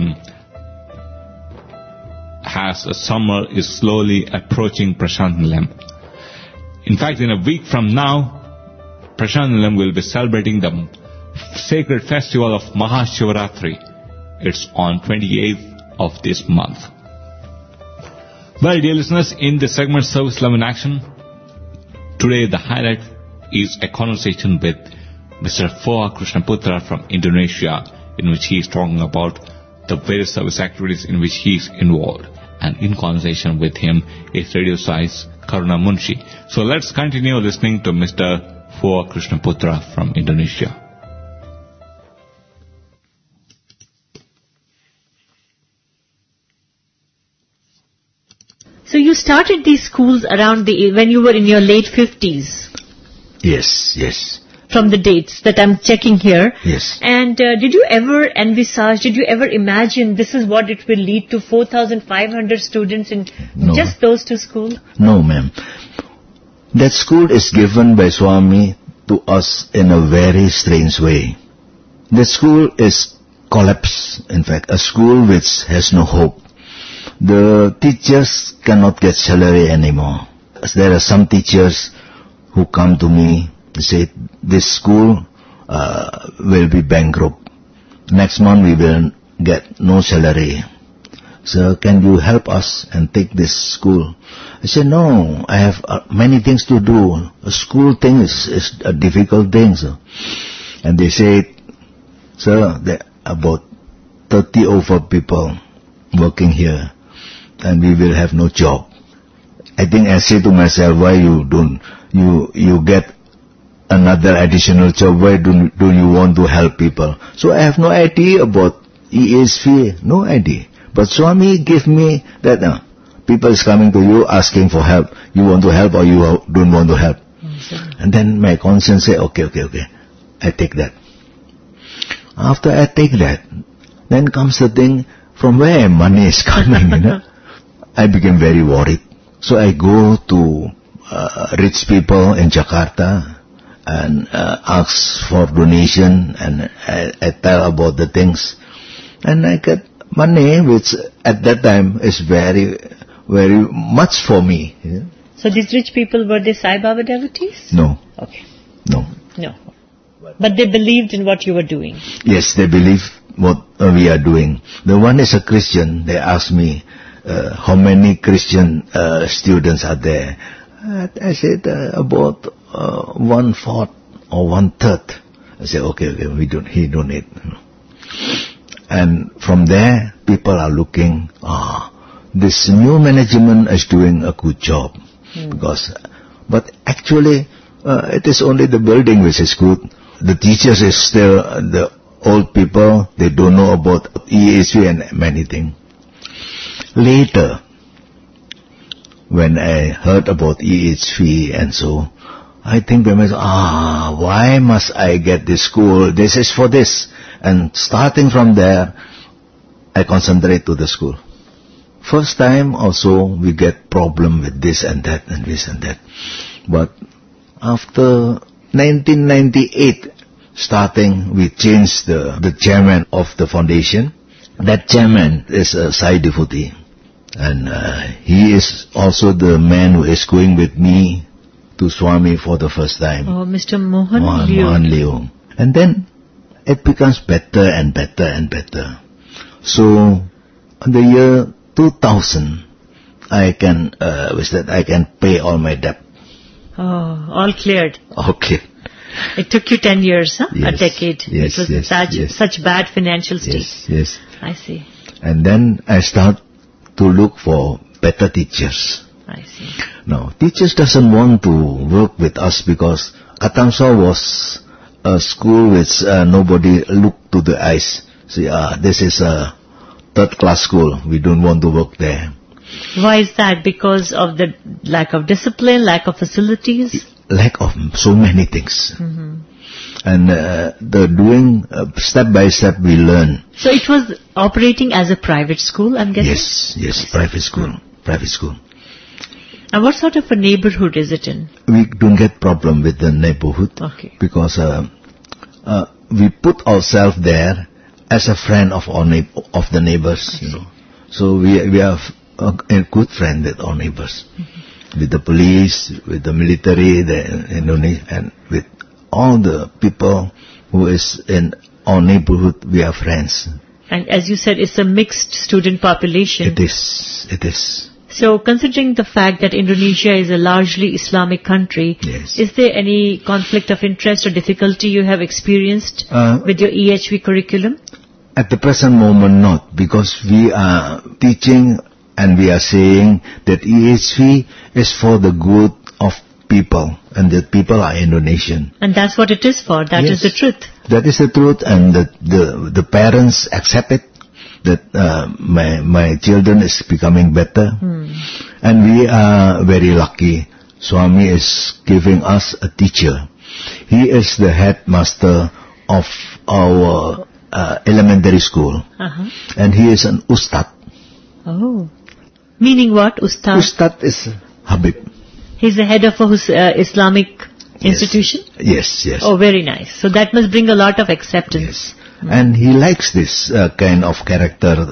S5: as the summer is slowly approaching Prashant Nilayam. In fact, in a week from now, Prashant Nilayam will be celebrating the sacred festival of Mahashivaratri. It's on 28th of this month. Well, dear listeners, in the segment Service Love in Action, today the highlight is a conversation with Mr. Foa Krishnaputra from Indonesia, in which he is talking about the various service activities in which he is involved. And in conversation with him is Radio Sai's Karuna Munshi. So let's continue listening to Mr. Foa Krishnaputra from Indonesia.
S10: So you started these schools around when you were in your late 50s.
S11: Yes.
S10: From the dates that I'm checking here.
S11: Yes.
S10: And did you ever imagine this is what it will lead to, 4,500 students in just those two schools?
S11: No, ma'am. That school is given by Swami to us in a very strange way. The school is collapsed, in fact, a school which has no hope. The teachers cannot get salary anymore. There are some teachers who come to me, they say, this school will be bankrupt. Next month we will get no salary. So can you help us and take this school? I said, no, I have many things to do. A school thing is a difficult thing. So. And they said, sir, there are about 30 over people working here, and we will have no job. I think I say to myself, why you get another additional job, why do you want to help people? So I have no idea about ESV, no idea. But Swami gave me that people is coming to you asking for help. You want to help or you don't want to help? And then my conscience say, okay, I take that. After I take that, then comes the thing, from where money is coming, I became very worried. So I go to rich people in Jakarta and ask for donation, and I tell about the things, and I get money, which at that time is very, very much for me.
S10: So these rich people, were they Sai Baba devotees?
S11: No.
S10: Okay.
S11: No.
S10: But they believed in what you were doing.
S11: Yes, they believe what we are doing. The one is a Christian. They asked me, how many Christian students are there? I said about 1/4 or 1/3. I say, okay, he don't need. And from there, people are looking, this new management is doing a good job. But actually, it is only the building which is good. The teachers is still the old people. They don't know about EHV and many things. Later, when I heard about EHV and so, I think to myself, why must I get this school? This is for this. And starting from there, I concentrate to the school. First time also we get problem with this and that and this and that. But after 1998 starting, we changed the chairman of the foundation. That chairman is a Sai devotee. And he is also the man who is going with me to Swami for the first time.
S10: Oh, Mr. Mohan Liu.
S11: Mohan Liu. And then it becomes better and better and better. So, in the year 2000, I can pay all my debt.
S10: Oh, all cleared.
S11: Okay.
S10: It took you 10 years, huh?
S11: Yes,
S10: a decade.
S11: yes,
S10: it was such bad financial state.
S11: Yes.
S10: I see.
S11: And then I start to look for better teachers.
S10: I see.
S11: Now, teachers doesn't want to work with us because Katamsa was a school which nobody looked to the eyes. See, this is a third-class school. We don't want to work there.
S10: Why is that? Because of the lack of discipline, lack of facilities?
S11: Lack of so many things.
S10: Mm-hmm.
S11: And the doing step by step we learn.
S10: So it was operating as a private school, I'm guessing?
S11: Yes, private school. Private school.
S10: And what sort of a neighborhood is it in?
S11: We don't get problem with the neighborhood.
S10: Okay.
S11: Because we put ourselves there as a friend of the neighbors. You know. So we are a good friend with our neighbors. Mm-hmm. With the police, with the military, and with all the people who is in our neighborhood, we are friends.
S10: And as you said, it's a mixed student population.
S11: It is.
S10: So considering the fact that Indonesia is a largely Islamic country,
S11: yes.
S10: Is there any conflict of interest or difficulty you have experienced with your EHV curriculum?
S11: At the present moment, not, because we are teaching and we are saying that EHV is for the good of people, and that people are Indonesian.
S10: And that's what it is for. That is the truth.
S11: That is the truth, and the parents accept it, that my children is becoming better. And we are very lucky. Swami is giving us a teacher. He is the headmaster of our elementary school. And he is an Ustad.
S10: Oh. Meaning what, Ustad?
S11: Ustad is Habib.
S10: He's the head of a Islamic institution?
S11: Yes.
S10: Oh, very nice. So that must bring a lot of acceptance.
S11: Yes. And he likes this kind of character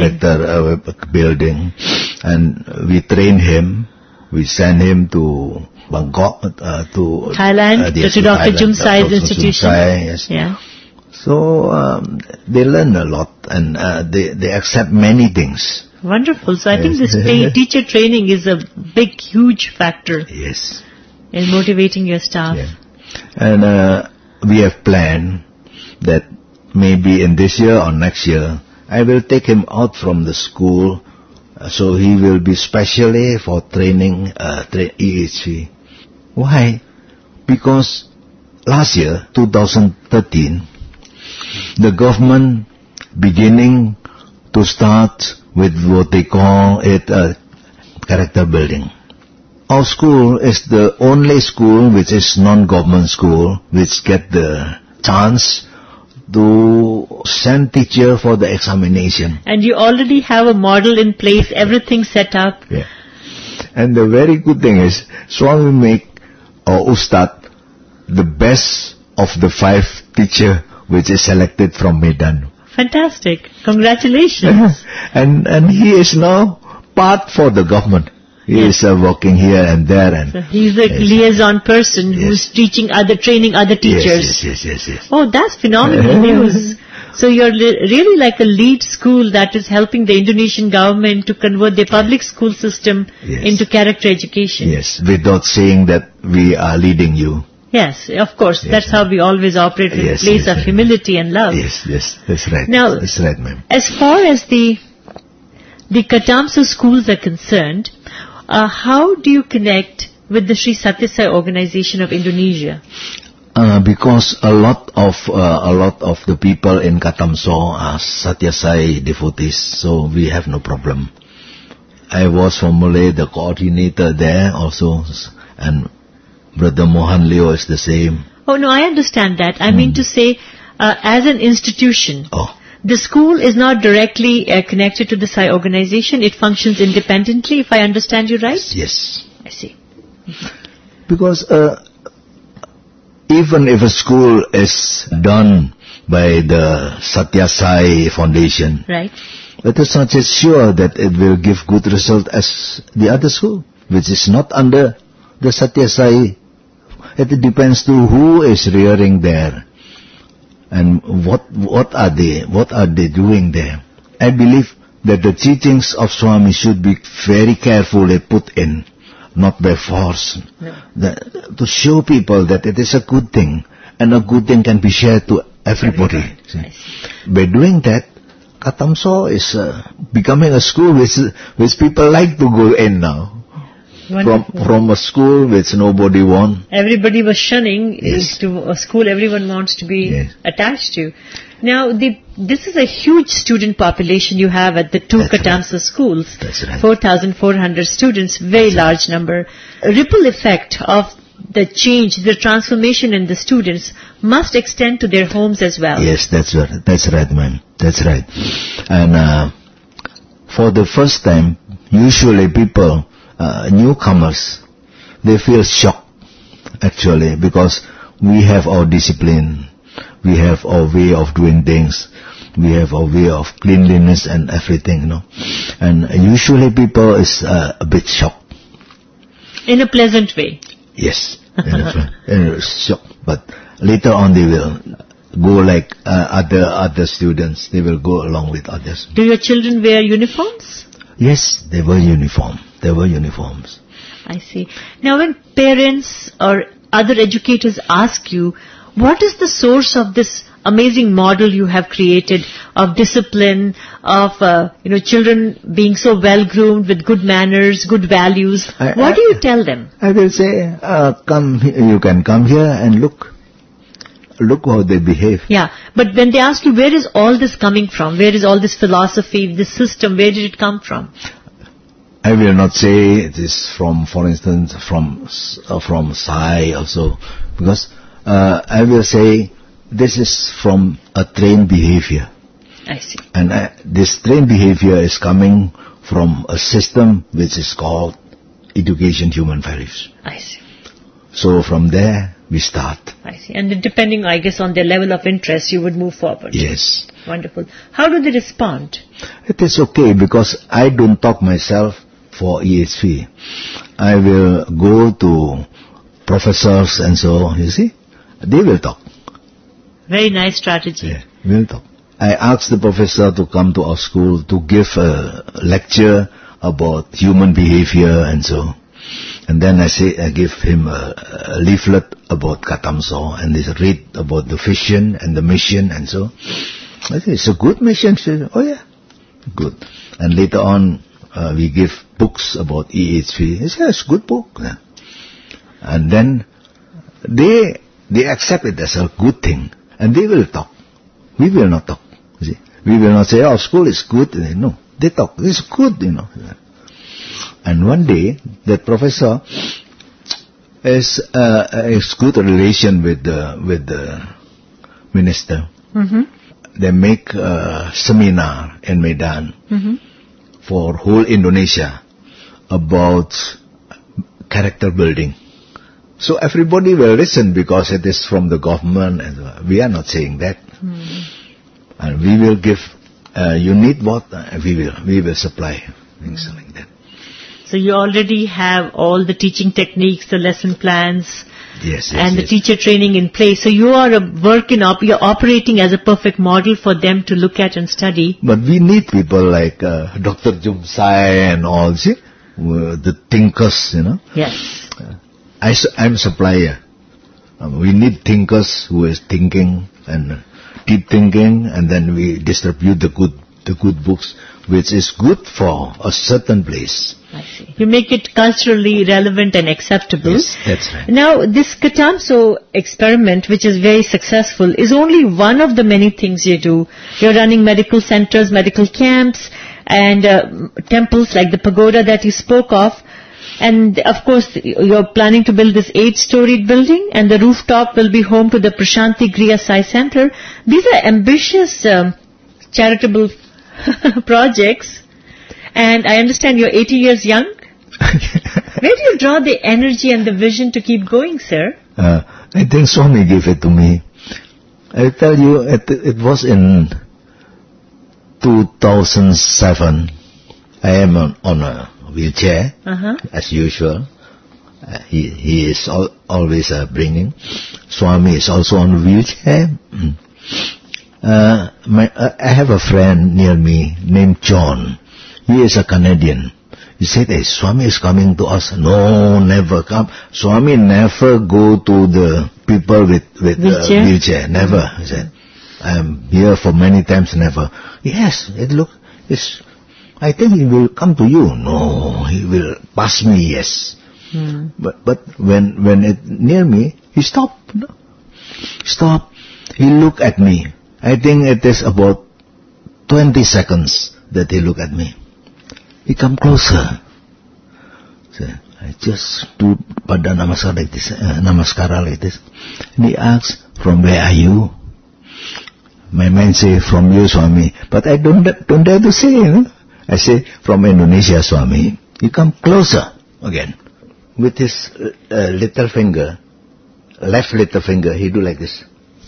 S11: building. And we train him. We send him to Bangkok, to
S10: Thailand, to Dr. Jumsai's institution.
S11: Yes.
S10: Yeah.
S11: So they learn a lot, and they accept many things.
S10: Wonderful. So I think this teacher training is a big, huge factor.
S11: Yes.
S10: In motivating your staff.
S11: Yeah. And we have planned that maybe in this year or next year, I will take him out from the school, so he will be specially for training EHV. Why? Because last year, 2013, the government beginning to start with what they call it character building. Our school is the only school which is non-government school which get the chance to send teacher for the examination.
S10: And you already have a model in place, everything set up.
S11: Yeah. And the very good thing is, Swami make Ustad the best of the 5 teacher which is selected from Medan.
S10: Fantastic. Congratulations.
S11: And he is now part for the government. He is working here and there. And
S10: so he's a liaison person who's training other teachers.
S11: Yes.
S10: Oh, that's phenomenal news. So you're really like a lead school that is helping the Indonesian government to convert their public school system into character education.
S11: Yes, without saying that we are leading you.
S10: Yes, of course.
S11: Yes,
S10: That's how we always operate, in a place of humility and love.
S11: Yes, that's right.
S10: Now,
S11: that's right, ma'am.
S10: As far as the Katamso schools are concerned, how do you connect with the Sri Satya Sai organization of Indonesia?
S11: Because a lot of the people in Katamso are Satya Sai devotees, so we have no problem. I was formerly the coordinator there also, and Brother Mohan Leo is the same.
S10: Oh no, I understand that. I mean to say, as an institution, the school is not directly connected to the Sai organization. It functions independently, if I understand you right?
S11: Yes.
S10: I see.
S11: Because even if a school is done by the Satya Sai Foundation,
S10: right,
S11: it is not just sure that it will give good result as the other school, which is not under the Satya Sai. It depends to who is rearing there and what are they doing there. I believe that the teachings of Swami should be very carefully put in, not by force. No. To show people that it is a good thing, and a good thing can be shared to everybody. By doing that, Katamso is becoming a school which people like to go in now. From a school which nobody wants.
S10: Everybody was shunning to a school everyone wants to be attached to. Now, this is a huge student population you have at the two Katamso schools.
S11: That's right.
S10: 4,400 students, very large number. A ripple effect of the change, the transformation in the students must extend to their homes as well.
S11: Yes, that's right. That's right, ma'am. That's right. And for the first time, usually people, newcomers, they feel shocked actually, because we have our discipline, we have our way of doing things, we have our way of cleanliness and everything, and usually people is a bit shocked.
S10: In a pleasant way.
S11: Yes, in a shock, but later on they will go like other students, they will go along with others.
S10: Do your children wear uniforms?
S11: Yes, they were uniform. There were uniforms.
S10: I see. Now when parents or other educators ask you, what is the source of this amazing model you have created of discipline, of children being so well groomed with good manners, good values, what do you tell them?
S11: I will say, you can come here and look how they behave.
S10: Yeah, but when they ask you, where is all this coming from? Where is all this philosophy, this system, where did it come from?
S11: I will not say it is from, for instance, from Sai also, because I will say this is from a trained behavior.
S10: I see.
S11: And this trained behavior is coming from a system which is called Education Human Values.
S10: I see.
S11: So from there we start.
S10: I see. And depending, I guess, on their level of interest, you would move forward.
S11: Yes.
S10: Wonderful. How do they respond?
S11: It is okay, because I don't talk myself for EHV. I will go to professors and so, you see, they will talk.
S10: Very nice strategy.
S11: Yeah, will talk. I asked the professor to come to our school to give a lecture about human behavior and so. And then I give him a leaflet about Katamso, and they read about the vision and the mission and so. I say, it's a good mission. Oh yeah, good. And later on, we give books about EHV. He says, it's a good book. Yeah. And then they accept it as a good thing, and they will talk. We will not talk. You see? We will not say, school is good. No, they talk. It's good, And one day, that professor is good relation with the minister.
S10: Mm-hmm.
S11: They make a seminar in Medan for whole Indonesia about character building. So everybody will listen because it is from the government, and we are not saying that. And we will give, you need what, we will supply, things like that.
S10: So you already have all the teaching techniques, the lesson plans, and the teacher training in place. So you are you're operating as a perfect model for them to look at and study.
S11: But we need people like Dr. Jumsai and all, see, the thinkers,
S10: Yes.
S11: I'm supplier. We need thinkers who is thinking and keep thinking, and then we distribute the good books, which is good for a certain place.
S10: I see. You make it culturally relevant and acceptable.
S11: Yes, that's right.
S10: Now, this Katamso experiment, which is very successful, is only one of the many things you do. You're running medical centers, medical camps, and temples like the pagoda that you spoke of. And, of course, you're planning to build this 8-storied building, and the rooftop will be home to the Prashanti Griya Sai Center. These are ambitious charitable projects. And I understand you're 80 years young. Where do you draw the energy and the vision to keep going, sir?
S11: I think Swami gave it to me. I tell you, it was in 2007. I am on a wheelchair, as usual. He is always bringing. Swami is also on a wheelchair. I have a friend near me named John. He is a Canadian. He said, hey, Swami is coming to us. No, never come. Swami never go to the people with wheelchair. Never. He said, I am here for many times, never. Yes, I think he will come to you. No, he will pass me, yes. But when it near me, he stopped. Stop. He looked at me. I think it is about 20 seconds that he looked at me. He come closer. So I just do pada namaskara like this. And he asks, from where are you? My mind say, from you, Swami. But I don't dare to say, I say, from Indonesia, Swami. He come closer again. With his little finger, left little finger, he do like this.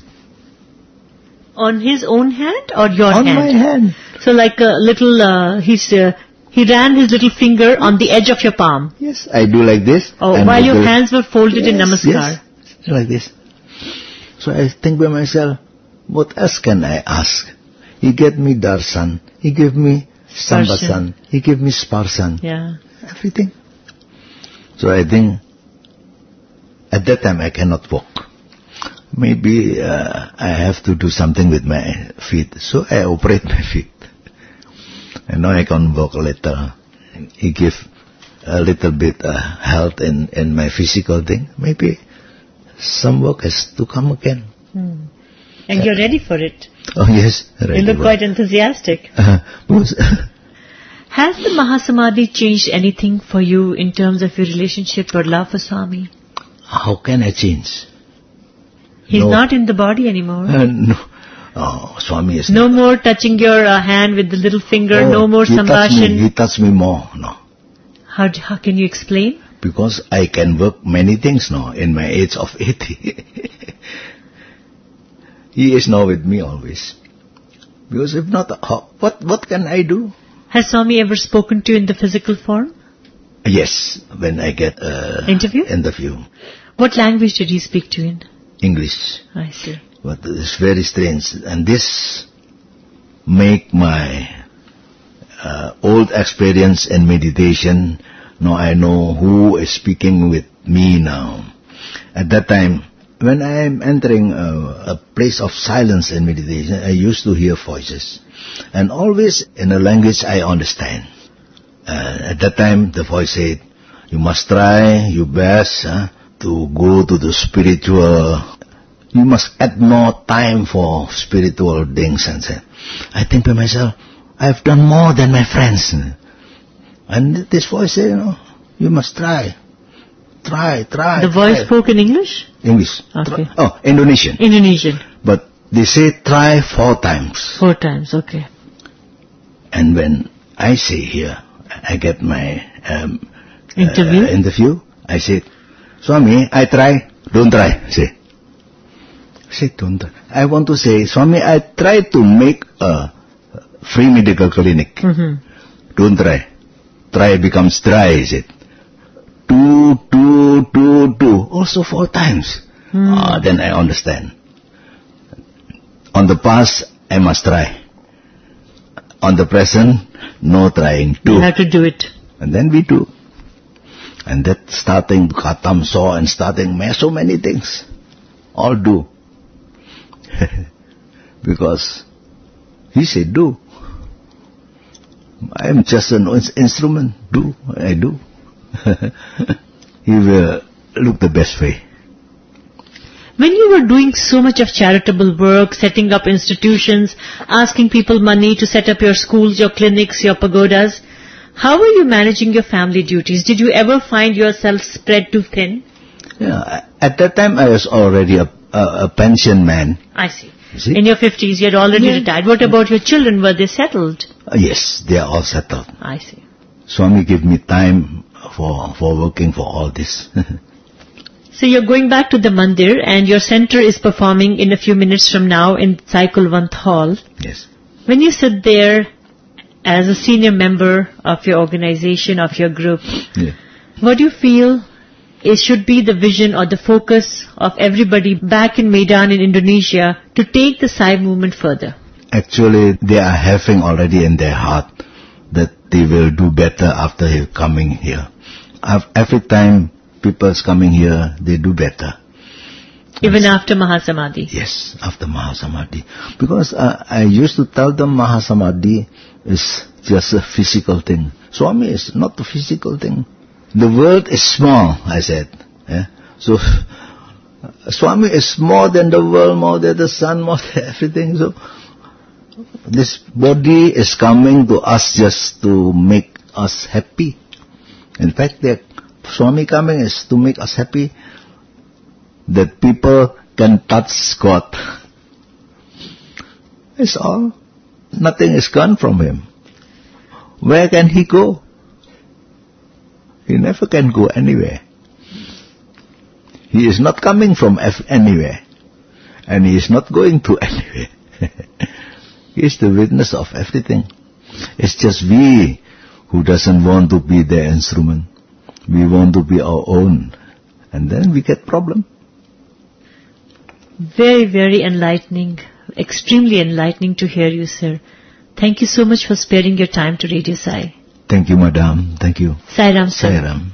S10: On his own hand or your hand?
S11: On my hand.
S10: So like a little, he ran his little finger on the edge of your palm.
S11: Yes, I do like this.
S10: Oh, while your hands were folded in namaskar.
S11: Yes, like this. So I think by myself, what else can I ask? He gave me darshan. He gave me sambhasan. He gave me sparsan.
S10: Yeah.
S11: Everything. So I think, at that time I cannot walk. Maybe I have to do something with my feet. So I operate my feet. And now I can walk a little. He give a little bit health in my physical thing. Maybe some work has to come again.
S10: And you're ready for it.
S11: Oh yes, ready.
S10: You look quite enthusiastic. Has the Mahasamadhi changed anything for you in terms of your relationship or love for Swami?
S11: How can I change?
S10: He's not in the body anymore.
S11: No. Oh, Swami is
S10: no more touching your hand with the little finger, no more sambhashan.
S11: He touched me more, no.
S10: How can you explain?
S11: Because I can work many things now in my age of 80. He is now with me always. Because if not, what can I do?
S10: Has Swami ever spoken to you in the physical form?
S11: Yes, when I get interview.
S10: What language did he speak to you in?
S11: English.
S10: I see.
S11: But it's very strange. And this make my old experience in meditation. Now I know who is speaking with me now. At that time, when I am entering a place of silence in meditation, I used to hear voices. And always in a language I understand. At that time, the voice said, you must try your best to go to the spiritual. You must add more time for spiritual things. And said, I think to myself, I've done more than my friends. And this voice said, you must try. Try.
S10: The voice spoke in English?
S11: English.
S10: Okay.
S11: Indonesian.
S10: Indonesian.
S11: But they say try 4 times.
S10: 4 times, okay.
S11: And when I say here, I get my
S10: interview.
S11: I said, Swami, I try, don't try. Say, don't try. I want to say, Swami, I try to make a free medical clinic. Don't try. Try becomes try, is it? 2. Also 4 times. Then I understand. On the past, I must try. On the present, no trying.
S10: You have to do it.
S11: And then we do. And that starting Katamso and starting so many things. all do. Because he said do. I am just an instrument. Do. I do. He will look the best way.
S10: When you were doing so much of charitable work, setting up institutions, asking people money to set up your schools, your clinics, your pagodas, how were you managing your family duties? Did you ever find yourself spread too thin?
S11: Yeah, at that time I was already a pension man.
S10: I see. In your 50s, you had already retired. What about your children? Were they settled?
S11: Yes, they are all settled.
S10: I see.
S11: Swami gave me time for working for all this.
S10: So you're going back to the mandir and your center is performing in a few minutes from now in Sai Kulwant Hall.
S11: Yes.
S10: When you sit there as a senior member of your organization, of your group, what do you feel it should be the vision or the focus of everybody back in Medan in Indonesia to take the Sai movement further?
S11: Actually, they are having already in their heart that they will do better after coming here. Every time people is coming here, they do better.
S10: Even after Mahasamadhi?
S11: Yes, after Mahasamadhi. Because I used to tell them Mahasamadhi is just a physical thing. Swami is not a physical thing. The world is small, I said. So, Swami is more than the world, more than the sun, more than everything. So, this body is coming to us just to make us happy. In fact, Swami coming is to make us happy that people can touch God. It's all. Nothing is gone from him. Where can he go? He never can go anywhere. He is not coming from anywhere. And he is not going to anywhere. He is the witness of everything. It's just we who doesn't want to be their instrument. We want to be our own. And then we get problem.
S10: Very, very enlightening. Extremely enlightening to hear you, sir. Thank you so much for sparing your time to Radio Sai.
S11: Thank you, madam. Thank you.
S10: Sai Ram, sir.
S11: Sai Ram.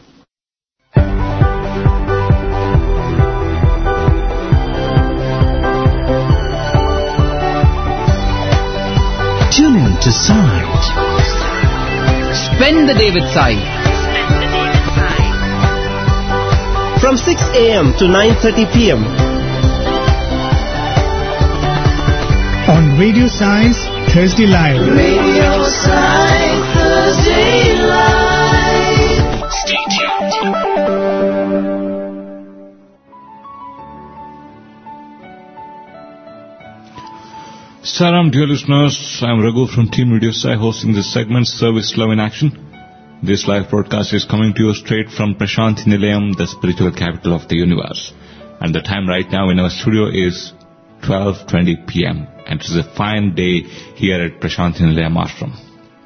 S3: Tune in to Sai.
S1: Spend the day with Sai.
S2: From 6 a.m. to 9:30 p.m.
S3: On Radio Sai's Thursday Live.
S4: Radio Sai Thursday Live. Stay tuned.
S5: Salam, dear listeners. I'm Raghu from Team Radio Sai hosting this segment, Service Love in Action. This live broadcast is coming to you straight from Prashanthi Nilayam, the spiritual capital of the universe. And the time right now in our studio is 12:20 p.m. and it is a fine day here at Prashanthi Nilayam Ashram.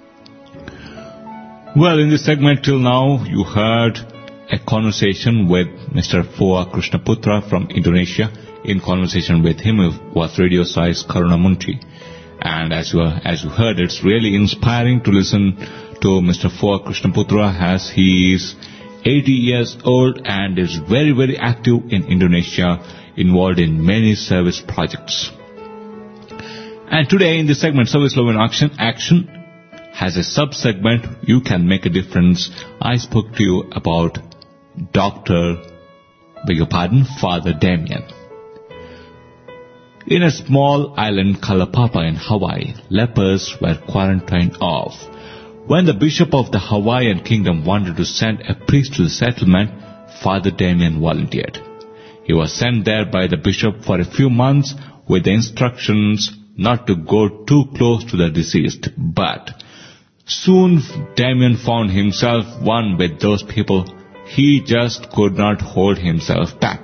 S5: Well, in this segment till now, you heard a conversation with Mr. Foa Krishnaputra from Indonesia. In conversation with him was Radio Sai's Karunamunti. And as you heard, it's really inspiring to listen to Mr. Foa Krishnaputra as he is 80 years old and is very, very active in Indonesia, involved in many service projects. And today in this segment, Service Love in Action has a sub-segment, You Can Make a Difference. I spoke to you about Father Damien. In a small island, Kalapapa in Hawaii, lepers were quarantined off. When the bishop of the Hawaiian kingdom wanted to send a priest to the settlement, Father Damien volunteered. He was sent there by the bishop for a few months with the instructions not to go too close to the deceased. But soon Damien found himself one with those people. He just could not hold himself back.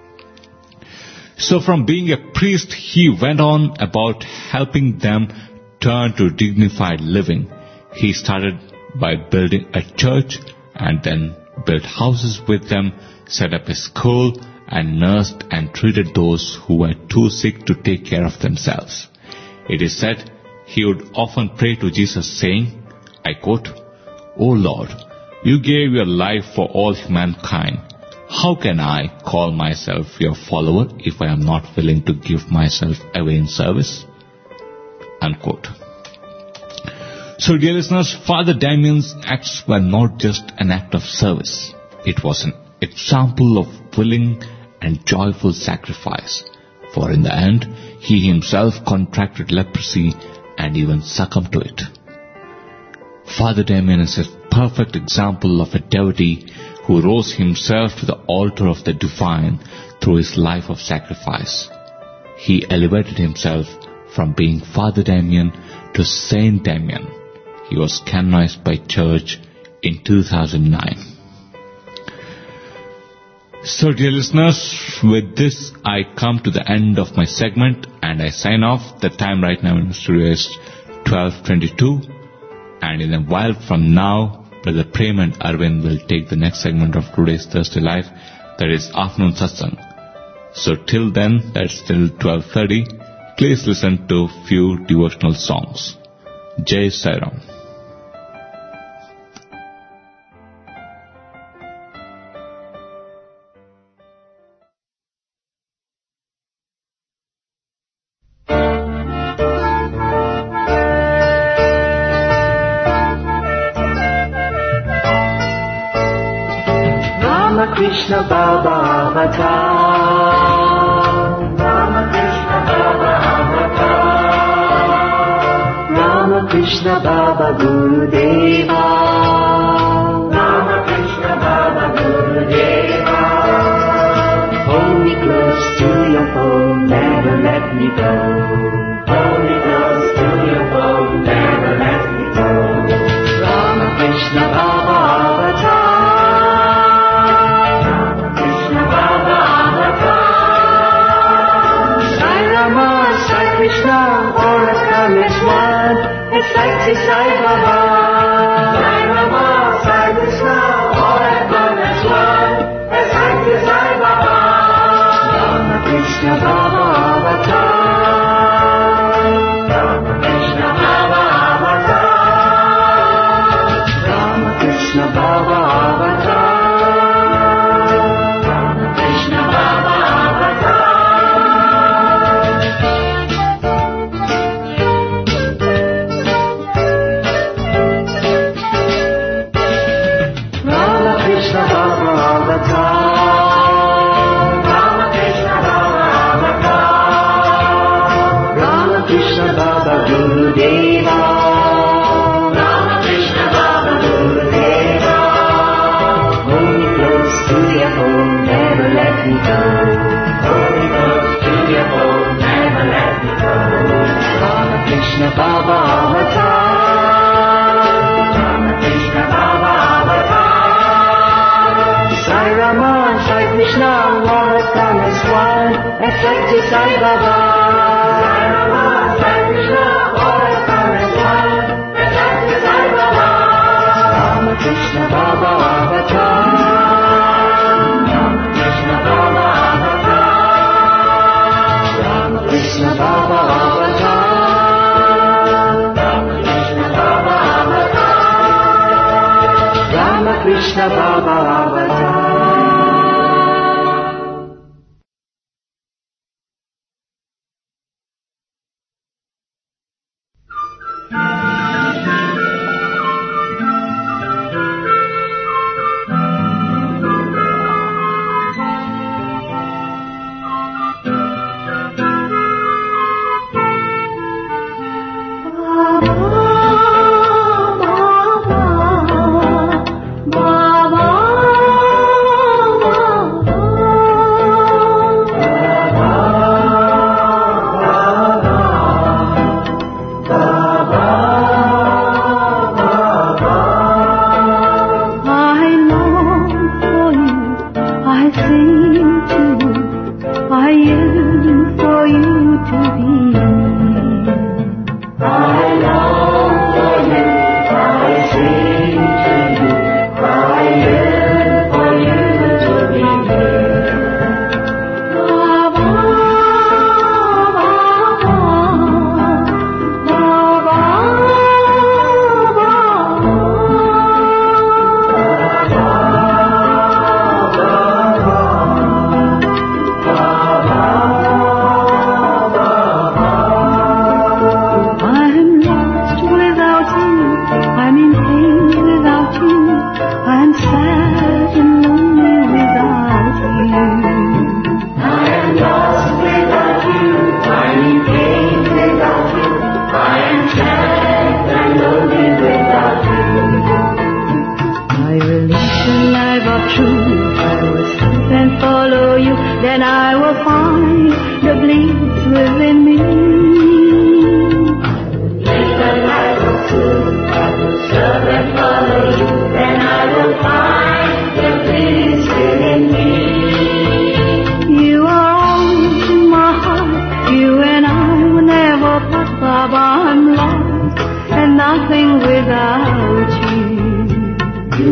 S5: So from being a priest, he went on about helping them turn to dignified living. He started by building a church and then built houses with them, set up a school, and nursed and treated those who were too sick to take care of themselves. It is said he would often pray to Jesus saying, I quote, O Lord, you gave your life for all humankind. How can I call myself your follower if I am not willing to give myself away in service? Unquote. So dear listeners, Father Damien's acts were not just an act of service. It was an example of willing and joyful sacrifice. For in the end, he himself contracted leprosy and even succumbed to it. Father Damien is a perfect example of a devotee who rose himself to the altar of the divine through his life of sacrifice. He elevated himself from being Father Damien to Saint Damien. He was canonized by Church in 2009. So dear listeners, with this I come to the end of my segment and I sign off. The time right now in the studio is 12:22, and in a while from now, Brother Prem and Arvind will take the next segment of today's Thursday Live, that is Afternoon Satsang. So till then, that's till 12:30, please listen to few devotional songs. Jai Sai Ram.
S4: Krishna Baba Avatar, Rama Krishna Baba Avatar, Rama Krishna Baba Gurudeva, Rama Krishna Baba Gurudeva. Hold me close to your phone, never let me go. Hold me close to your phone, never let me go. Rama Krishna Baba Avatar. Krishna, all has come as one, as Sai Sai Baba. Sai Rama, Sai Krishna, all has come as one, as Sai Sai Baba. Rama Krishna Baba Avatar, Rama Krishna Baba Avatar, Rama Krishna Baba Avatar, Rama Krishna Baba Avatar. Gurudeva, Rama Krishna Baba Gurudeva. Hold me close to your home, never let me go. Hold me close to your home, never let me go. Rama Krishna Baba Avatar, Rama Krishna Baba Avatar. Sai Rama, Sai Krishna, all has come as one, as Sai Sai Baba. Sai Rama, Sai Krishna. Krishna Baba Avatar, Rama Krishna Baba Avatar, Rama Krishna Baba Avatar, Rama Krishna Baba Avatar, Rama Krishna Baba Avatar.
S12: Baba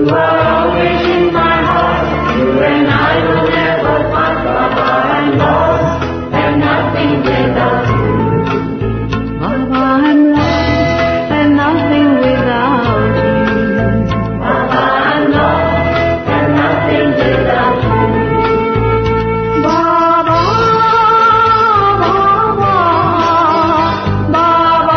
S4: You are always in my heart. You and I will never part, Baba. I'm lost and nothing without you.
S12: Baba, I'm lost and nothing without you.
S4: Baba, I'm lost and nothing without you.
S12: Baba, Baba, Baba,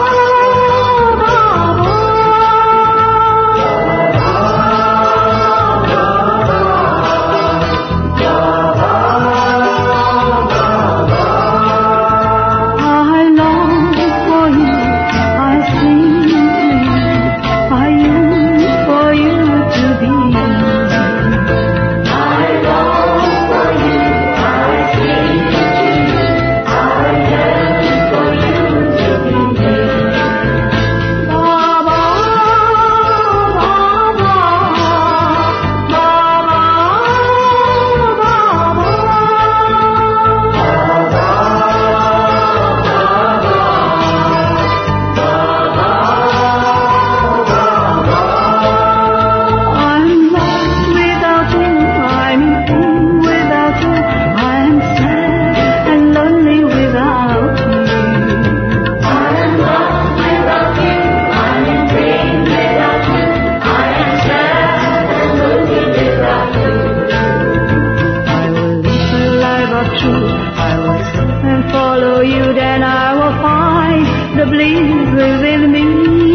S12: I long for you, I sing to you, I yearn for you to be.
S4: I long for you, I sing to you, I yearn for you to be near.
S12: Baba, Baba, Baba, I'm lost without you, I'm in pain without you, I'm sad and lonely without you.
S4: I'm lost without you, I'm in pain without you, I am sad and lonely without you.
S12: I will live a life of truth, I will serve and follow you, then I will find the bliss within me.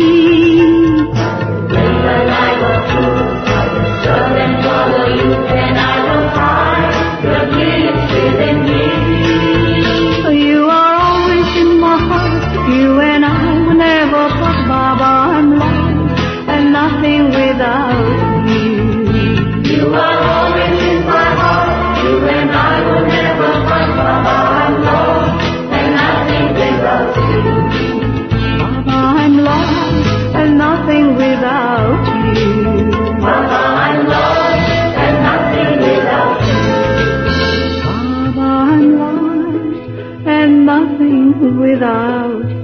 S4: Live a life of truth, I will serve and follow you, then I will find the bliss within me.
S12: You are always in my heart, you and I will never part, Baba, I'm lost and nothing without you.
S4: You are always in my heart, you and I will never part, Baba, I'm lost and nothing without you.
S12: Baba, I'm lost and nothing without you.
S4: Baba, I'm lost and nothing without you.
S12: Baba, I'm lost and nothing without you.